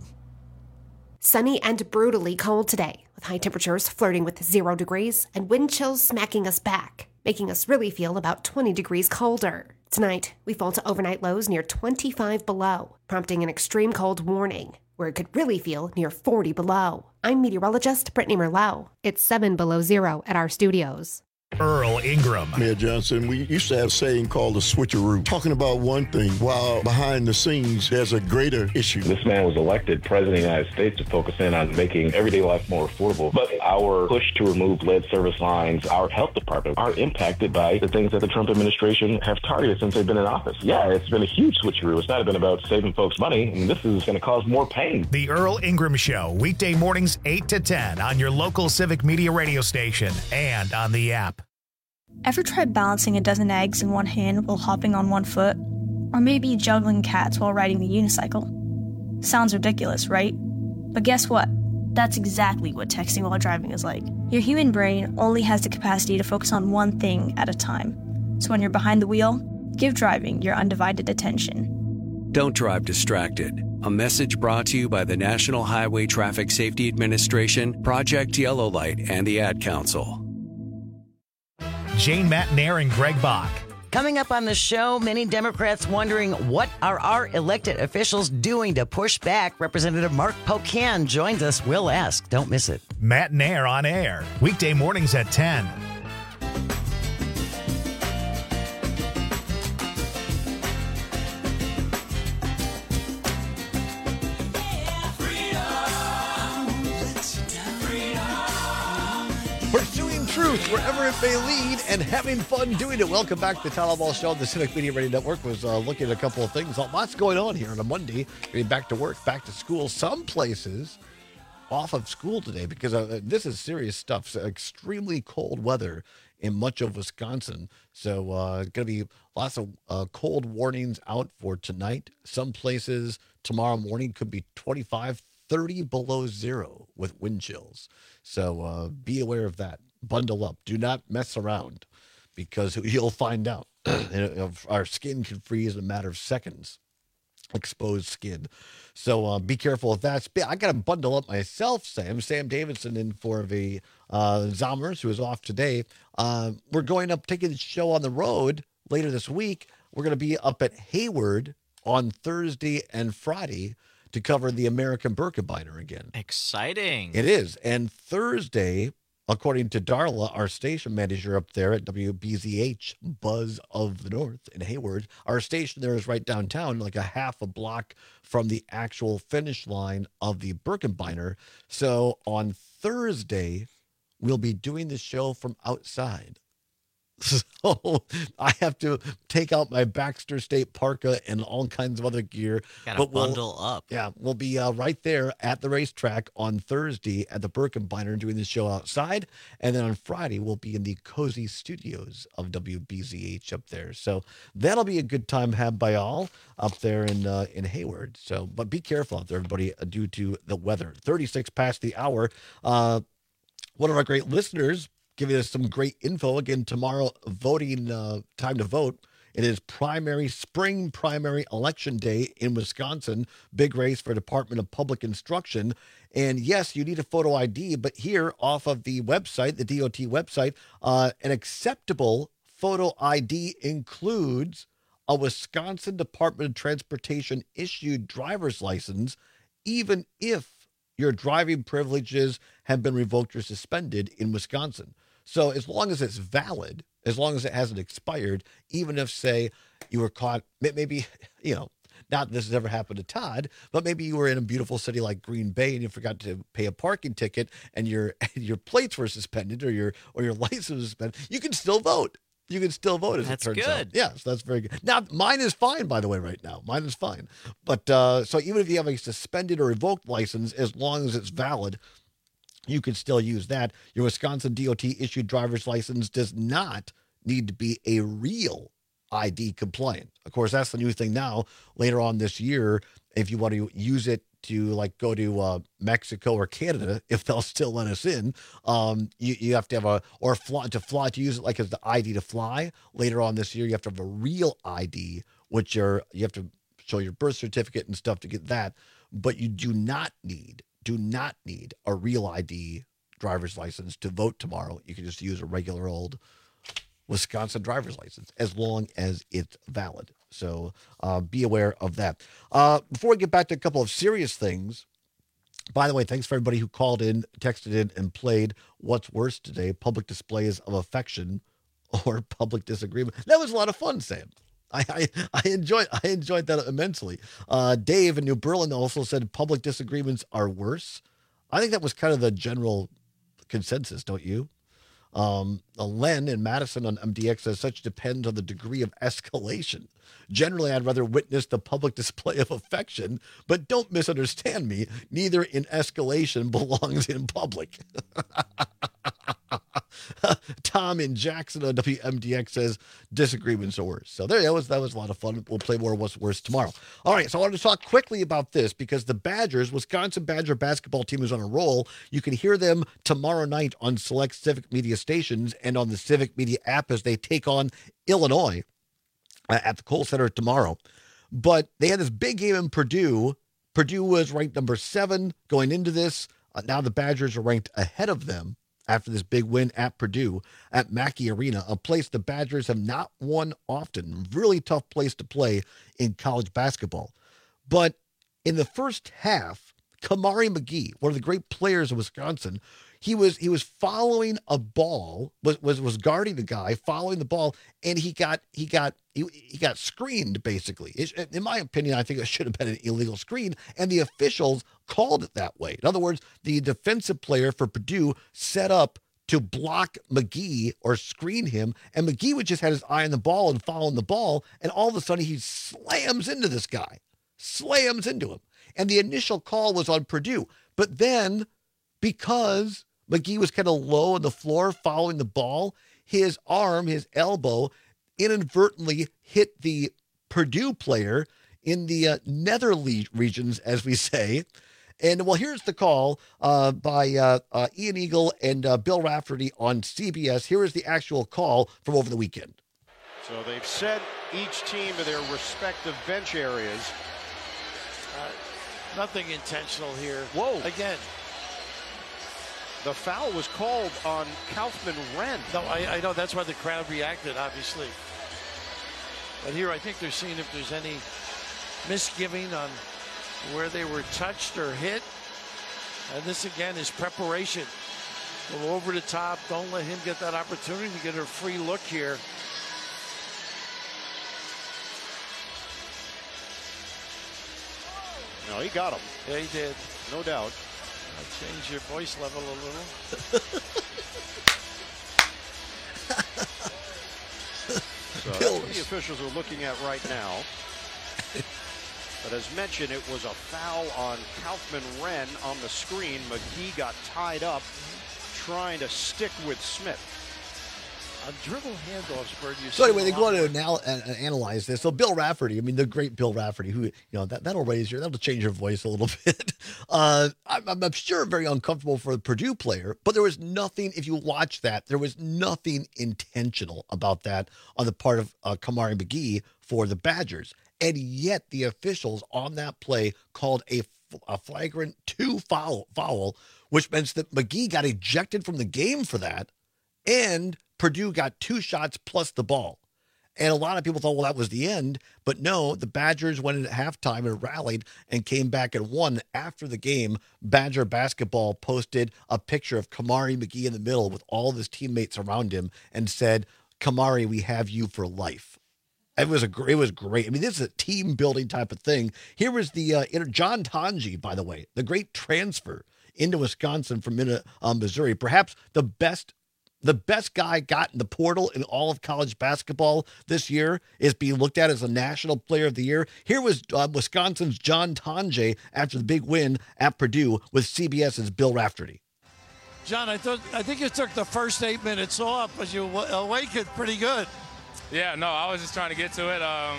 Sunny and brutally cold today, with high temperatures flirting with 0 degrees and wind chills smacking us back, making us really feel about 20 degrees colder. Tonight, we fall to overnight lows near 25 below, prompting an extreme cold warning, where it could really feel near 40 below. I'm meteorologist Brittany Merlot. It's 7 below zero at our studios. Earl Ingram. Mayor Johnson, we used to have a saying called the switcheroo, talking about one thing while behind the scenes there's a greater issue. This man was elected president of the United States to focus in on making everyday life more affordable. But our push to remove lead service lines, our health department, are impacted by the things that the Trump administration have targeted since they've been in office. Yeah, it's been a huge switcheroo. It's not been about saving folks money, and this is going to cause more pain. The Earl Ingram Show, weekday mornings 8 to 10 on your local Civic Media radio station and on the app. Ever tried balancing a dozen eggs in one hand while hopping on one foot? Or maybe juggling cats while riding the unicycle? Sounds ridiculous, right? But guess what? That's exactly what texting while driving is like. Your human brain only has the capacity to focus on one thing at a time. So when you're behind the wheel, give driving your undivided attention. Don't drive distracted. A message brought to you by the National Highway Traffic Safety Administration, Project Yellow Light, and the Ad Council. Jane Matt Nair and Greg Bach. Coming up on the show, many Democrats wondering what are our elected officials doing to push back. Representative Mark Pocan joins us. We'll ask. Don't miss it. Matt and Air on air, weekday mornings at 10. Pursuing truth wherever it may lead and having fun doing it. Welcome back to the Tyler Ball Show. The Civic Media Radio Network was looking at a couple of things. Lots going on here on a Monday. Getting back to work, back to school. Some places off of school today because this is serious stuff. So extremely cold weather in much of Wisconsin. So going to be lots of cold warnings out for tonight. Some places tomorrow morning could be 25, 30 below zero with wind chills. So be aware of that. Bundle up. Do not mess around because you'll find out. Our skin can freeze in a matter of seconds. Exposed skin. So be careful of that. I got to bundle up myself, Sam. Sam Davidson in for the Zommers, who is off today. We're going up, taking the show on the road later this week. We're going to be up at Hayward on Thursday and Friday to cover the American Birkebeiner again. Exciting. It is. And Thursday, according to Darla, our station manager up there at WBZH, Buzz of the North in Hayward, our station there is right downtown, like a half a block from the actual finish line of the Birkebeiner. So on Thursday, we'll be doing the show from outside. So I have to take out my Baxter State parka and all kinds of other gear. Gotta bundle up. Yeah, we'll be right there at the racetrack on Thursday at the Birkebeiner doing the show outside. And then on Friday, we'll be in the cozy studios of WBZH up there. So that'll be a good time had by all up there in Hayward. So, but be careful out there, everybody, due to the weather. 36 past the hour. One of our great listeners giving us some great info. Again, tomorrow, voting time to vote. It is spring primary election day in Wisconsin. Big race for Department of Public Instruction. And yes, you need a photo ID, but here off of the website, the DOT website, an acceptable photo ID includes a Wisconsin Department of Transportation issued driver's license, even if your driving privileges have been revoked or suspended in Wisconsin. So as long as it's valid, as long as it hasn't expired, even if, say, you were caught, maybe, not that this has ever happened to Todd, but maybe you were in a beautiful city like Green Bay and you forgot to pay a parking ticket and your plates were suspended or your license was suspended, you can still vote. You can still vote, as it turns out. That's good. Yeah, so that's very good. Now, mine is fine, by the way, right now. Mine is fine. But so even if you have a suspended or revoked license, as long as it's valid, you can still use that. Your Wisconsin DOT-issued driver's license does not need to be a real ID compliant. Of course, that's the new thing now. Later on this year, if you want to use it to go to Mexico or Canada, if they'll still let us in, you have to have to use it like as the ID to fly. Later on this year, you have to have a real ID, which you have to show your birth certificate and stuff to get that. But you do not need a real ID driver's license to vote tomorrow. You can just use a regular old Wisconsin driver's license as long as it's valid. So be aware of that. Before we get back to a couple of serious things, by the way, thanks for everybody who called in, texted in, and played What's Worse today, public displays of affection or public disagreement. That was a lot of fun, Sam. I enjoyed that immensely. Dave in New Berlin also said public disagreements are worse. I think that was kind of the general consensus, don't you? Len in Madison on MDX says such depends on the degree of escalation. Generally, I'd rather witness the public display of affection, but don't misunderstand me. Neither in escalation belongs in public. Tom in Jackson on WMDX says disagreements are worse. So that was a lot of fun. We'll play more What's Worse tomorrow. All right, so I wanted to talk quickly about this because the Badgers, Wisconsin Badger basketball team is on a roll. You can hear them tomorrow night on select Civic Media stations and on the Civic Media app as they take on Illinois at the Kohl Center tomorrow. But they had this big game in Purdue. Purdue was ranked number 7 going into this. Now the Badgers are ranked ahead of them after this big win at Purdue at Mackey Arena, a place the Badgers have not won often. Really tough place to play in college basketball. But in the first half, Kamari McGee, one of the great players of Wisconsin, He was following a ball, was guarding the guy, following the ball, and he got screened, basically. In my opinion, I think it should have been an illegal screen, and the officials called it that way. In other words, the defensive player for Purdue set up to block McGee or screen him, and McGee would just had his eye on the ball and following the ball, and all of a sudden he slams into this guy, slams into him. And the initial call was on Purdue, but then because McGee was kind of low on the floor following the ball, his arm, his elbow, inadvertently hit the Purdue player in the nether regions, as we say. And, well, here's the call by Ian Eagle and Bill Raftery on CBS. Here is the actual call from over the weekend. So they've sent each team to their respective bench areas. Nothing intentional here. Whoa. Again. The foul was called on Kaufman-Wren. No, I know. That's why the crowd reacted, obviously. But here I think they're seeing if there's any misgiving on where they were touched or hit. And this, again, is preparation. Go over the top. Don't let him get that opportunity to get a free look here. No, he got him. Yeah, he did. No doubt. Change your voice level a little. So that's what the officials are looking at right now. But as mentioned, it was a foul on Kaufman-Wren on the screen. McGee got tied up trying to stick with Smith. On dribble handoffs, Bird. So anyway, they go on to analyze this. So Bill Raftery, I mean, the great Bill Raftery, who, that'll change your voice a little bit. I'm sure very uncomfortable for the Purdue player, but there was nothing, if you watch that, there was nothing intentional about that on the part of Kamari McGee for the Badgers. And yet the officials on that play called a flagrant 2 foul, which meant that McGee got ejected from the game for that, and Purdue got 2 shots plus the ball. And a lot of people thought, well, that was the end. But no, the Badgers went at halftime and rallied and came back and won. After the game, Badger basketball posted a picture of Kamari McGee in the middle with all of his teammates around him and said, Kamari, we have you for life. It was great. I mean, this is a team-building type of thing. Here was the John Tonje, by the way, the great transfer into Wisconsin from Missouri, perhaps the best guy got in the portal in all of college basketball this year, is being looked at as a national player of the year. Here was Wisconsin's John Tonje after the big win at Purdue with CBS's Bill Raftery. John, I think you took the first 8 minutes off, but you awakened pretty good. Yeah, no, I was just trying to get to it.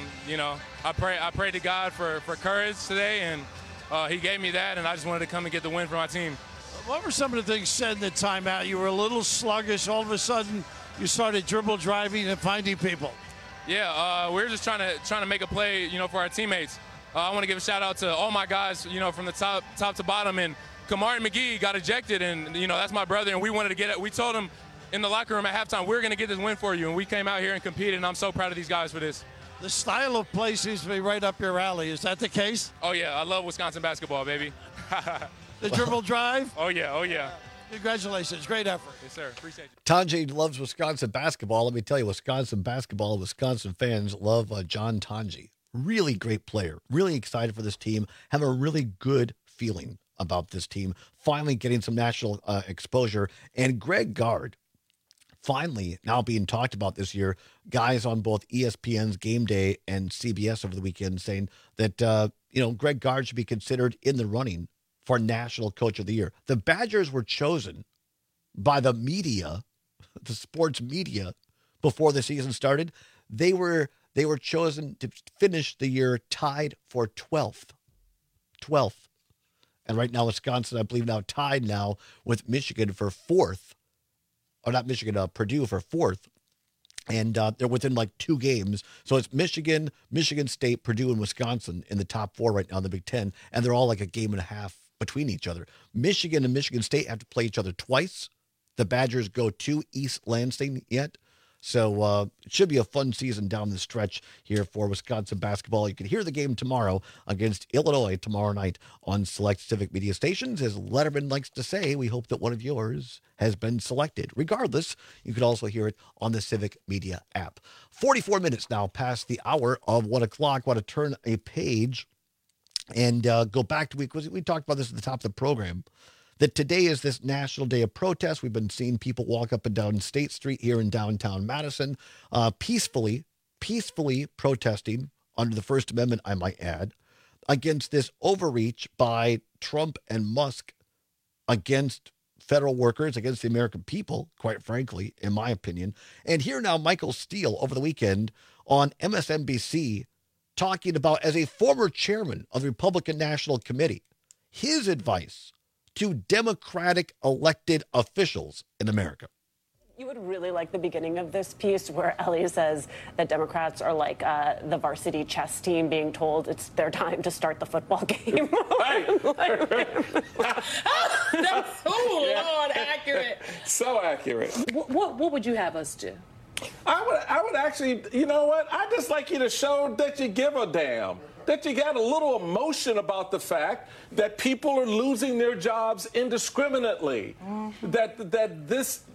I prayed to God for courage today, and he gave me that, and I just wanted to come and get the win for my team. What were some of the things said in the timeout? You were a little sluggish. All of a sudden, you started dribble driving and finding people. Yeah, we were just trying to make a play, for our teammates. I want to give a shout out to all my guys, from the top to bottom. And Kamari McGee got ejected, and that's my brother. And we wanted to get it. We told him in the locker room at halftime, we're going to get this win for you. And we came out here and competed. And I'm so proud of these guys for this. The style of play seems to be right up your alley. Is that the case? Oh yeah, I love Wisconsin basketball, baby. The dribble drive? Oh, yeah. Congratulations. Great effort. Yes, sir. Appreciate you. Tonje loves Wisconsin basketball. Let me tell you, Wisconsin basketball, Wisconsin fans love John Tonje. Really great player. Really excited for this team. Have a really good feeling about this team. Finally getting some national exposure. And Greg Gard, finally now being talked about this year. Guys on both ESPN's Game Day and CBS over the weekend saying that, Greg Gard should be considered in the running for National Coach of the Year. The Badgers were chosen by the media, the sports media, before the season started. They were chosen to finish the year tied for 12th. And right now, Wisconsin, I believe, now tied now with Michigan for 4th. Or not Michigan, Purdue for 4th. And they're within like 2 games. So it's Michigan, Michigan State, Purdue, and Wisconsin in the top 4 right now in the Big Ten. And they're all like a game and a half between each other. Michigan and Michigan State have to play each other twice. The Badgers go to East Lansing yet. So it should be a fun season down the stretch here for Wisconsin basketball. You can hear the game tomorrow against Illinois tomorrow night on select Civic Media stations. As Letterman likes to say, we hope that one of yours has been selected. Regardless, you can also hear it on the Civic Media app. 44 minutes now past the hour of 1 o'clock. Want to turn a page and go back to we talked about this at the top of the program, that today is this National Day of Protest. We've been seeing people walk up and down State Street here in downtown Madison, peacefully protesting under the First Amendment, I might add, against this overreach by Trump and Musk against federal workers, against the American people, quite frankly, in my opinion. And here now, Michael Steele over the weekend on MSNBC talking about, as a former chairman of the Republican National Committee, his advice to Democratic elected officials in America. You would really like the beginning of this piece where Ellie says that Democrats are like the varsity chess team being told it's their time to start the football game. That's Lord, accurate. So accurate. What would you have us do? I would actually, you know what? I'd just like you to show that you give a damn. That you got a little emotion about the fact that people are losing their jobs indiscriminately. Mm-hmm. That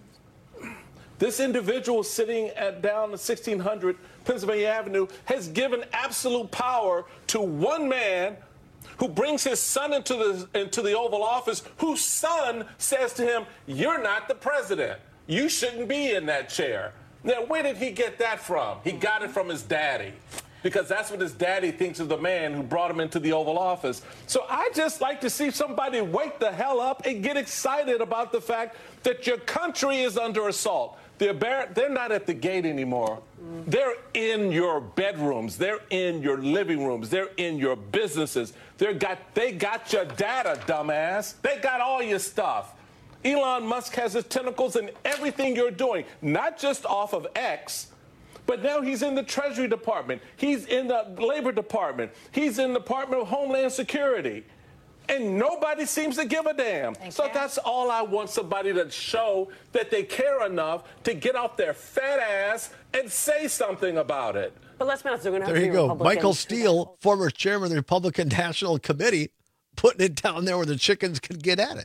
this individual sitting down the 1600 Pennsylvania Avenue has given absolute power to one man who brings his son into the Oval Office, whose son says to him, "You're not the president. You shouldn't be in that chair." Now, where did he get that from? He got it from his daddy, because that's what his daddy thinks of the man who brought him into the Oval Office. So I just like to see somebody wake the hell up and get excited about the fact that your country is under assault. They're not at the gate anymore. They're in your bedrooms. They're in your living rooms. They're in your businesses. They got your data, dumbass. They got all your stuff. Elon Musk has his tentacles in everything you're doing, not just off of X, but now he's in the Treasury Department. He's in the Labor Department. He's in the Department of Homeland Security. And nobody seems to give a damn. So that's all I want, somebody to show that they care enough to get off their fat ass and say something about it. But let's be honest, they're going to have there to you be go. Republicans. Michael Steele, former chairman of the Republican National Committee, putting it down there where the chickens could get at it.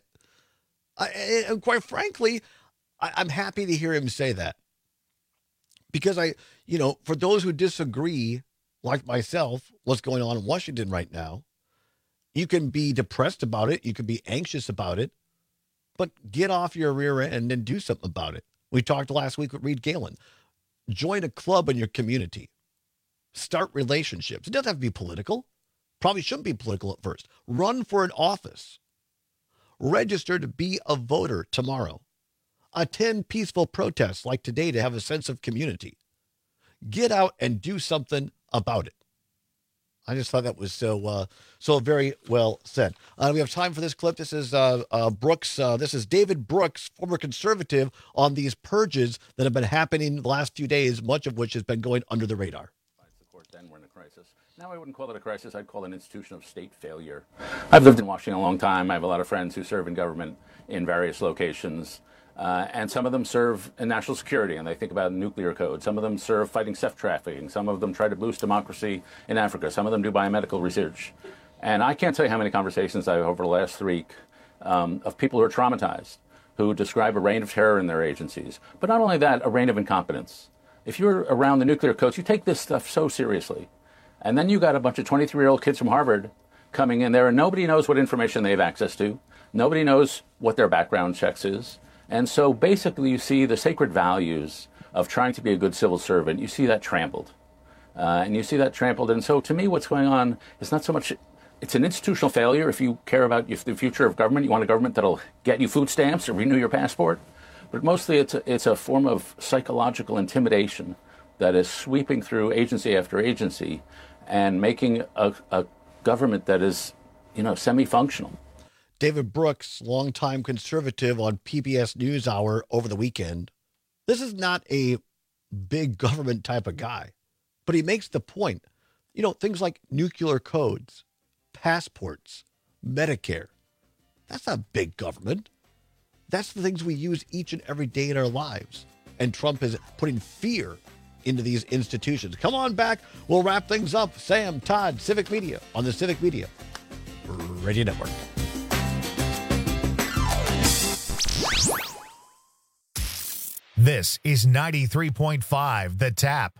And quite frankly, I'm happy to hear him say that. Because for those who disagree, like myself, what's going on in Washington right now, you can be depressed about it. You can be anxious about it, but get off your rear end and do something about it. We talked last week with Reed Galen. Join a club in your community. Start relationships. It doesn't have to be political. Probably shouldn't be political at first. Run for an office. Register to be a voter tomorrow. Attend peaceful protests like today to have a sense of community. Get out and do something about it. I just thought that was so very well said. We have time for this clip. This is Brooks. This is David Brooks, former conservative, on these purges that have been happening the last few days, much of which has been going under the radar. Then we're in a crisis. Now I wouldn't call it a crisis. I'd call it an institution of state failure. I've lived in Washington a long time. I have a lot of friends who serve in government in various locations. And some of them serve in national security, and they think about nuclear code. Some of them serve fighting sex trafficking. Some of them try to boost democracy in Africa. Some of them do biomedical research. And I can't tell you how many conversations I've over the last week of people who are traumatized, who describe a reign of terror in their agencies. But not only that, a reign of incompetence. If you're around the nuclear codes, you take this stuff so seriously. And then you got a bunch of 23-year-old kids from Harvard coming in there, and nobody knows what information they have access to. Nobody knows what their background checks is. And so basically you see the sacred values of trying to be a good civil servant, you see that trampled. And so to me what's going on is not so much, it's an institutional failure. If you care about the future of government, you want a government that'll get you food stamps or renew your passport. But mostly it's a form of psychological intimidation that is sweeping through agency after agency and making a government that is, semi-functional. David Brooks, longtime conservative on PBS NewsHour over the weekend. This is not a big government type of guy, but he makes the point. Things like nuclear codes, passports, Medicare. That's not big government. That's the things we use each and every day in our lives. and Trump is putting fear into these institutions. Come on back. We'll wrap things up. Sam, Todd, Civic Media on the Civic Media Radio Network. This is 93.5 The Tap.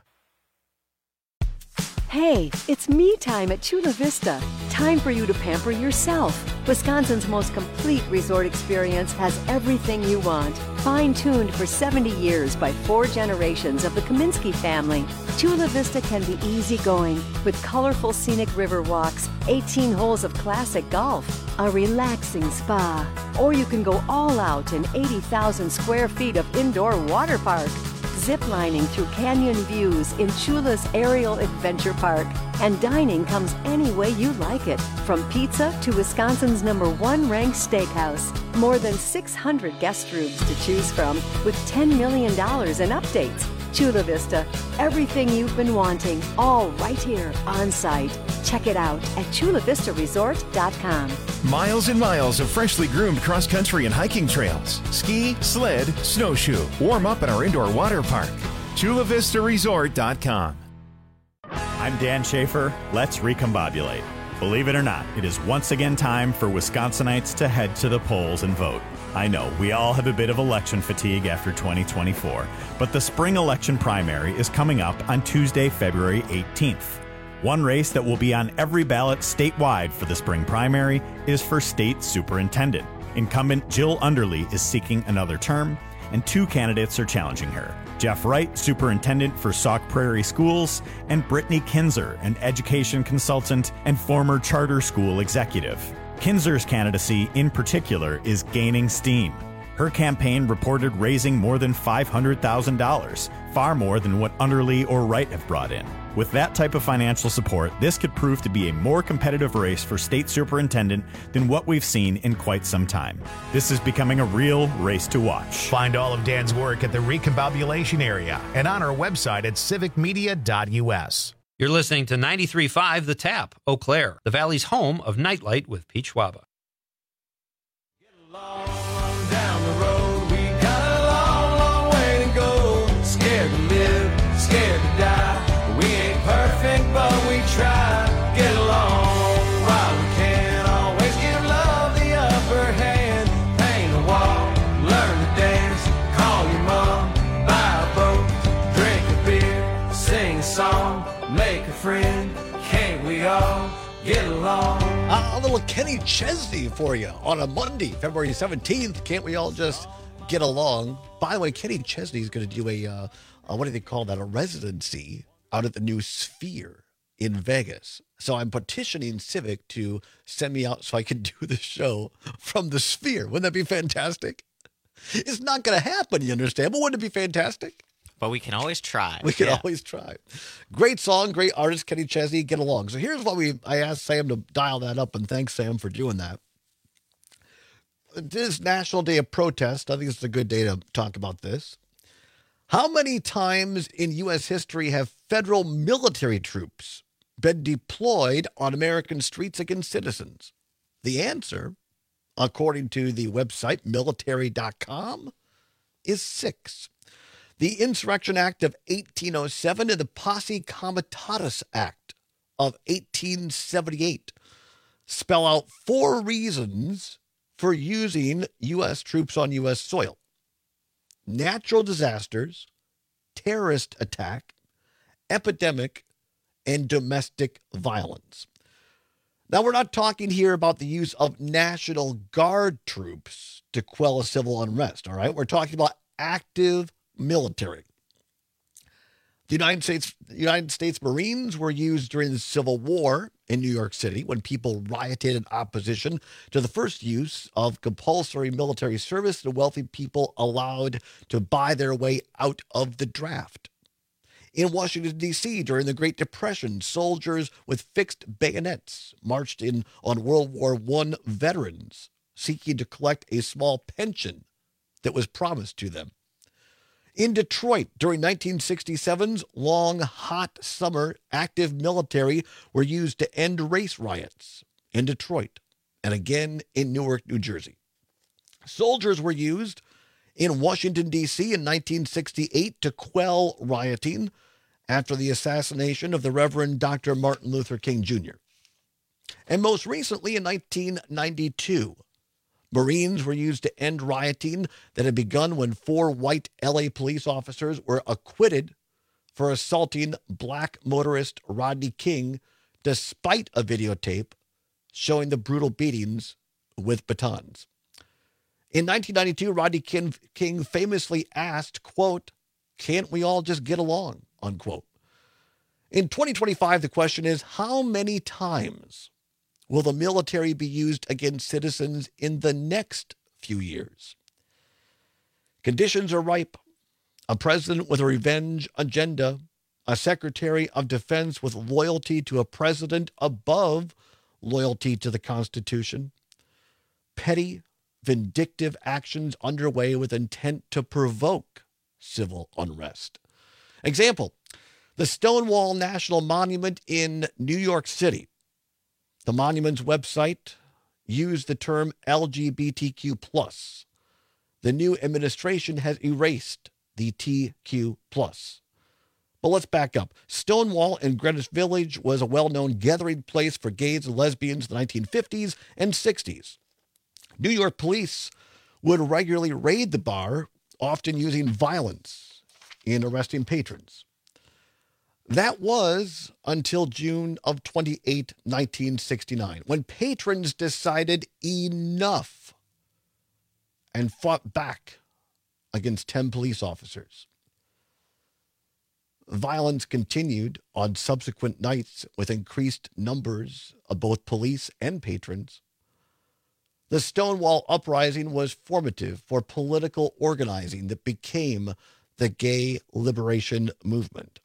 Hey, it's me time at Chula Vista. Time for you to pamper yourself. Wisconsin's most complete resort experience has everything you want. Fine-tuned for 70 years by 4 generations of the Kaminsky family. Chula Vista can be easygoing with colorful scenic river walks, 18 holes of classic golf, a relaxing spa, or you can go all out in 80,000 square feet of indoor water park. Ziplining through canyon views in Chula's Aerial Adventure Park. And dining comes any way you like it, from pizza to Wisconsin's #1 ranked steakhouse. More than 600 guest rooms to choose from, with $10 million in updates. Chula Vista, everything you've been wanting, all right here on site. Check it out at chulavistaresort.com. Miles and miles of freshly groomed cross-country and hiking trails. Ski, sled, snowshoe. Warm up at our indoor water park. chulavistaresort.com. I'm Dan Schaefer. Let's recombobulate. Believe it or not, it is once again time for Wisconsinites to head to the polls and vote. I know, we all have a bit of election fatigue after 2024, but the spring election primary is coming up on Tuesday, February 18th. One race that will be on every ballot statewide for the spring primary is for state superintendent. Incumbent Jill Underly is seeking another term, and 2 candidates are challenging her. Jeff Wright, superintendent for Sauk Prairie Schools, and Brittany Kinzer, an education consultant and former charter school executive. Kinzer's candidacy, in particular, is gaining steam. Her campaign reported raising more than $500,000, far more than what Underly or Wright have brought in. With that type of financial support, this could prove to be a more competitive race for state superintendent than what we've seen in quite some time. This is becoming a real race to watch. Find all of Dan's work at the Recombobulation area and on our website at civicmedia.us. You're listening to 93.5 The Tap, Eau Claire, the Valley's home of Nightlight with Pete Schwaba. Down the road, we got a long, long way to go. Scared to live, scared to die. We ain't perfect, but we try. Get along while we can. Always give love the upper hand. Paint a wall, learn to dance. Call your mom, buy a boat, drink a beer, sing a song, make a friend. Can't we all get along? A little Kenny Chesney for you on a Monday, February 17th. Can't we all just get along? By the way, Kenny Chesney is going to do a what do they call that? A residency out at the new Sphere in Vegas. So I'm petitioning Civic to send me out so I can do the show from the Sphere. Wouldn't that be fantastic? It's not going to happen, you understand? But wouldn't it be fantastic? But we can always try. We can always try. Great song, great artist, Kenny Chesney. Get along. So here's what I asked Sam to dial that up, and thanks, Sam, for doing that. This National Day of Protest, I think it's a good day to talk about this. How many times in U.S. history have federal military troops been deployed on American streets against citizens? The answer, according to the website military.com, is 6. The Insurrection Act of 1807 and the Posse Comitatus Act of 1878 spell out 4 reasons for using U.S. troops on U.S. soil: natural disasters, terrorist attack, epidemic, and domestic violence. Now, we're not talking here about the use of National Guard troops to quell a civil unrest, all right? We're talking about active military. The United States Marines were used during the Civil War in New York City when people rioted in opposition to the first use of compulsory military service and wealthy people allowed to buy their way out of the draft. In Washington, D.C., during the Great Depression, soldiers with fixed bayonets marched in on World War I veterans, seeking to collect a small pension that was promised to them. In Detroit, during 1967's long, hot summer, active military were used to end race riots in Detroit and again in Newark, New Jersey. Soldiers were used in Washington, D.C. in 1968 to quell rioting after the assassination of the Reverend Dr. Martin Luther King Jr. And most recently in 1992, Marines were used to end rioting that had begun when 4 white LA police officers were acquitted for assaulting black motorist Rodney King despite a videotape showing the brutal beatings with batons. In 1992, Rodney King famously asked, quote, "Can't we all just get along?" unquote. In 2025, the question is, how many times will the military be used against citizens in the next few years? Conditions are ripe. A president with a revenge agenda, a secretary of defense with loyalty to a president above loyalty to the Constitution, petty, vindictive actions underway with intent to provoke civil unrest. Example, the Stonewall National Monument in New York City. The monument's website used the term LGBTQ+. The new administration has erased the TQ+. But let's back up. Stonewall in Greenwich Village was a well-known gathering place for gays and lesbians in the 1950s and 60s. New York police would regularly raid the bar, often using violence in arresting patrons. That was until June of 28, 1969, when patrons decided enough and fought back against 10 police officers. Violence continued on subsequent nights with increased numbers of both police and patrons. The Stonewall Uprising was formative for political organizing that became the Gay Liberation Movement.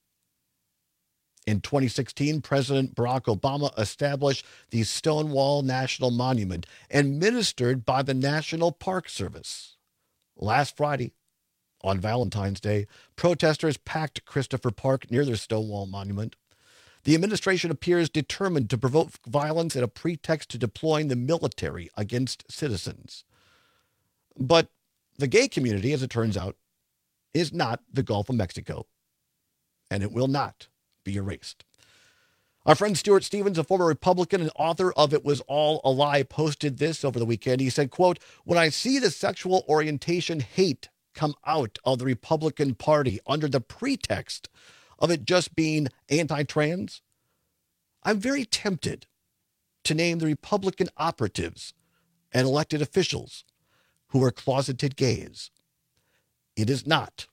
In 2016, President Barack Obama established the Stonewall National Monument, administered by the National Park Service. Last Friday, on Valentine's Day, protesters packed Christopher Park near the Stonewall Monument. The administration appears determined to provoke violence and a pretext to deploying the military against citizens. But the gay community, as it turns out, is not the Gulf of Mexico, and it will not be erased. Our friend Stuart Stevens, a former Republican and author of It Was All a Lie, posted this over the weekend. He said, quote, "When I see the sexual orientation hate come out of the Republican Party under the pretext of it just being anti-trans, I'm very tempted to name the Republican operatives and elected officials who are closeted gays. It is not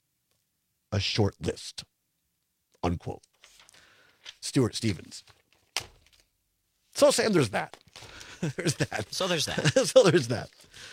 a short list," unquote. Stuart Stevens. So, Sam, there's that. There's that. So there's that. So there's that.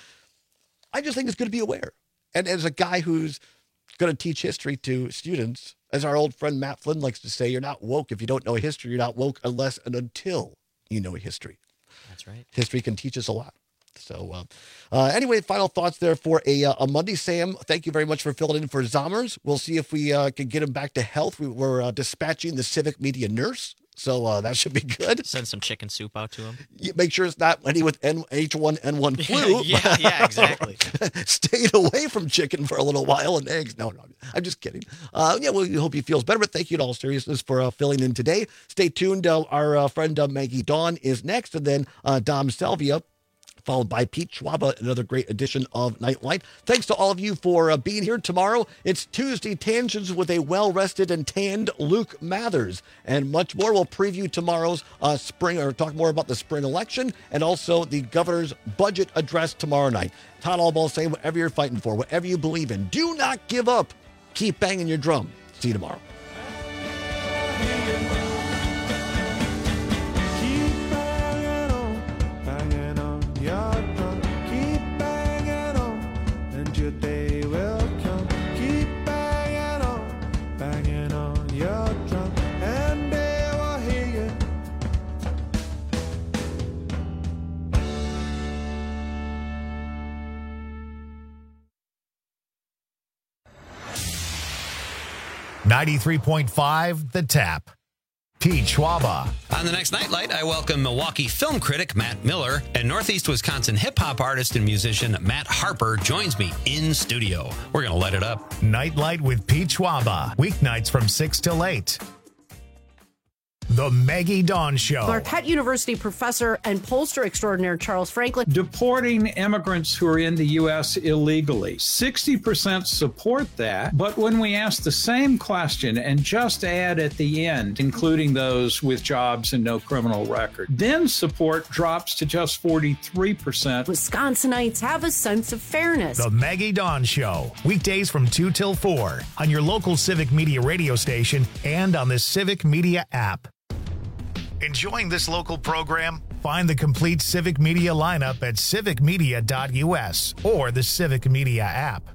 I just think it's good to be aware. And as a guy who's going to teach history to students, as our old friend Matt Flynn likes to say, you're not woke if you don't know history. You're not woke unless and until you know history. That's right. History can teach us a lot. So anyway, final thoughts there for a Monday. Sam, thank you very much for filling in for Zommers. We'll see if we can get him back to health. We're dispatching the civic media nurse, so that should be good. Send some chicken soup out to him. Make sure it's not any with H1N1 flu. yeah, exactly. Stayed away from chicken for a little while and eggs. No, I'm just kidding. We hope he feels better, but thank you in all seriousness for filling in today. Stay tuned. Our friend Maggie Dawn is next, and then Dom Salvia, followed by Pete Schwaba, another great edition of Nightlight. Thanks to all of you for being here. Tomorrow, it's Tuesday Tangents with a well-rested and tanned Luke Mathers. And much more. We'll preview tomorrow's spring, or talk more about the spring election, and also the governor's budget address tomorrow night. Todd Allball saying, whatever you're fighting for, whatever you believe in, do not give up. Keep banging your drum. See you tomorrow. Your day will come. Keep banging on your drum, and they will hear you. .5 The Tap. Pete Schwaba. On the next Nightlight, I welcome Milwaukee film critic Matt Miller, and Northeast Wisconsin hip-hop artist and musician Matt Harper joins me in studio. We're going to light it up. Nightlight with Pete Schwaba. Weeknights from 6 till 8. The Maggie Dawn Show. Marquette University professor and pollster extraordinaire Charles Franklin. Deporting immigrants who are in the U.S. illegally. 60% support that, but when we ask the same question and just add at the end, including those with jobs and no criminal record, then support drops to just 43%. Wisconsinites have a sense of fairness. The Maggie Dawn Show. Weekdays from 2 till 4 on your local Civic Media radio station and on the Civic Media app. Enjoying this local program? Find the complete Civic Media lineup at civicmedia.us or the Civic Media app.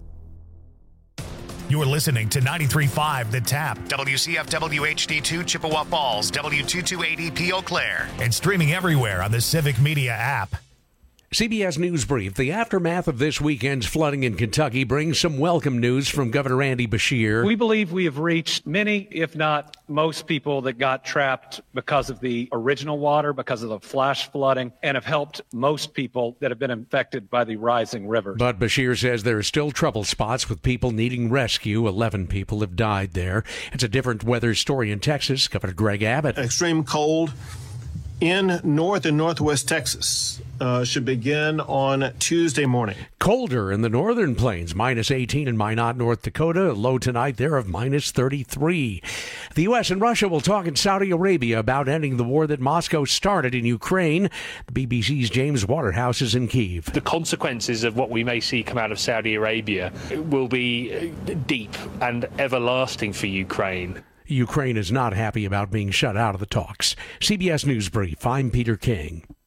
You're listening to 93.5 The Tap, WCFW HD2 Chippewa Falls, W228EP Eau Claire, and streaming everywhere on the Civic Media app. CBS News Brief. The aftermath of this weekend's flooding in Kentucky brings some welcome news from Governor Andy Beshear. We believe we have reached many, if not most people that got trapped because of the original water, because of the flash flooding, and have helped most people that have been infected by the rising river. But Beshear says there are still trouble spots with people needing rescue. 11 people have died there. It's a different weather story in Texas. Governor Greg Abbott. Extreme cold in North and Northwest Texas should begin on Tuesday morning. Colder in the northern plains, minus 18 in Minot, North Dakota. A low tonight there of minus 33. The U.S. and Russia will talk in Saudi Arabia about ending the war that Moscow started in Ukraine. The BBC's James Waterhouse is in Kyiv. The consequences of what we may see come out of Saudi Arabia will be deep and everlasting for Ukraine. Ukraine is not happy about being shut out of the talks. CBS News Brief, I'm Peter King.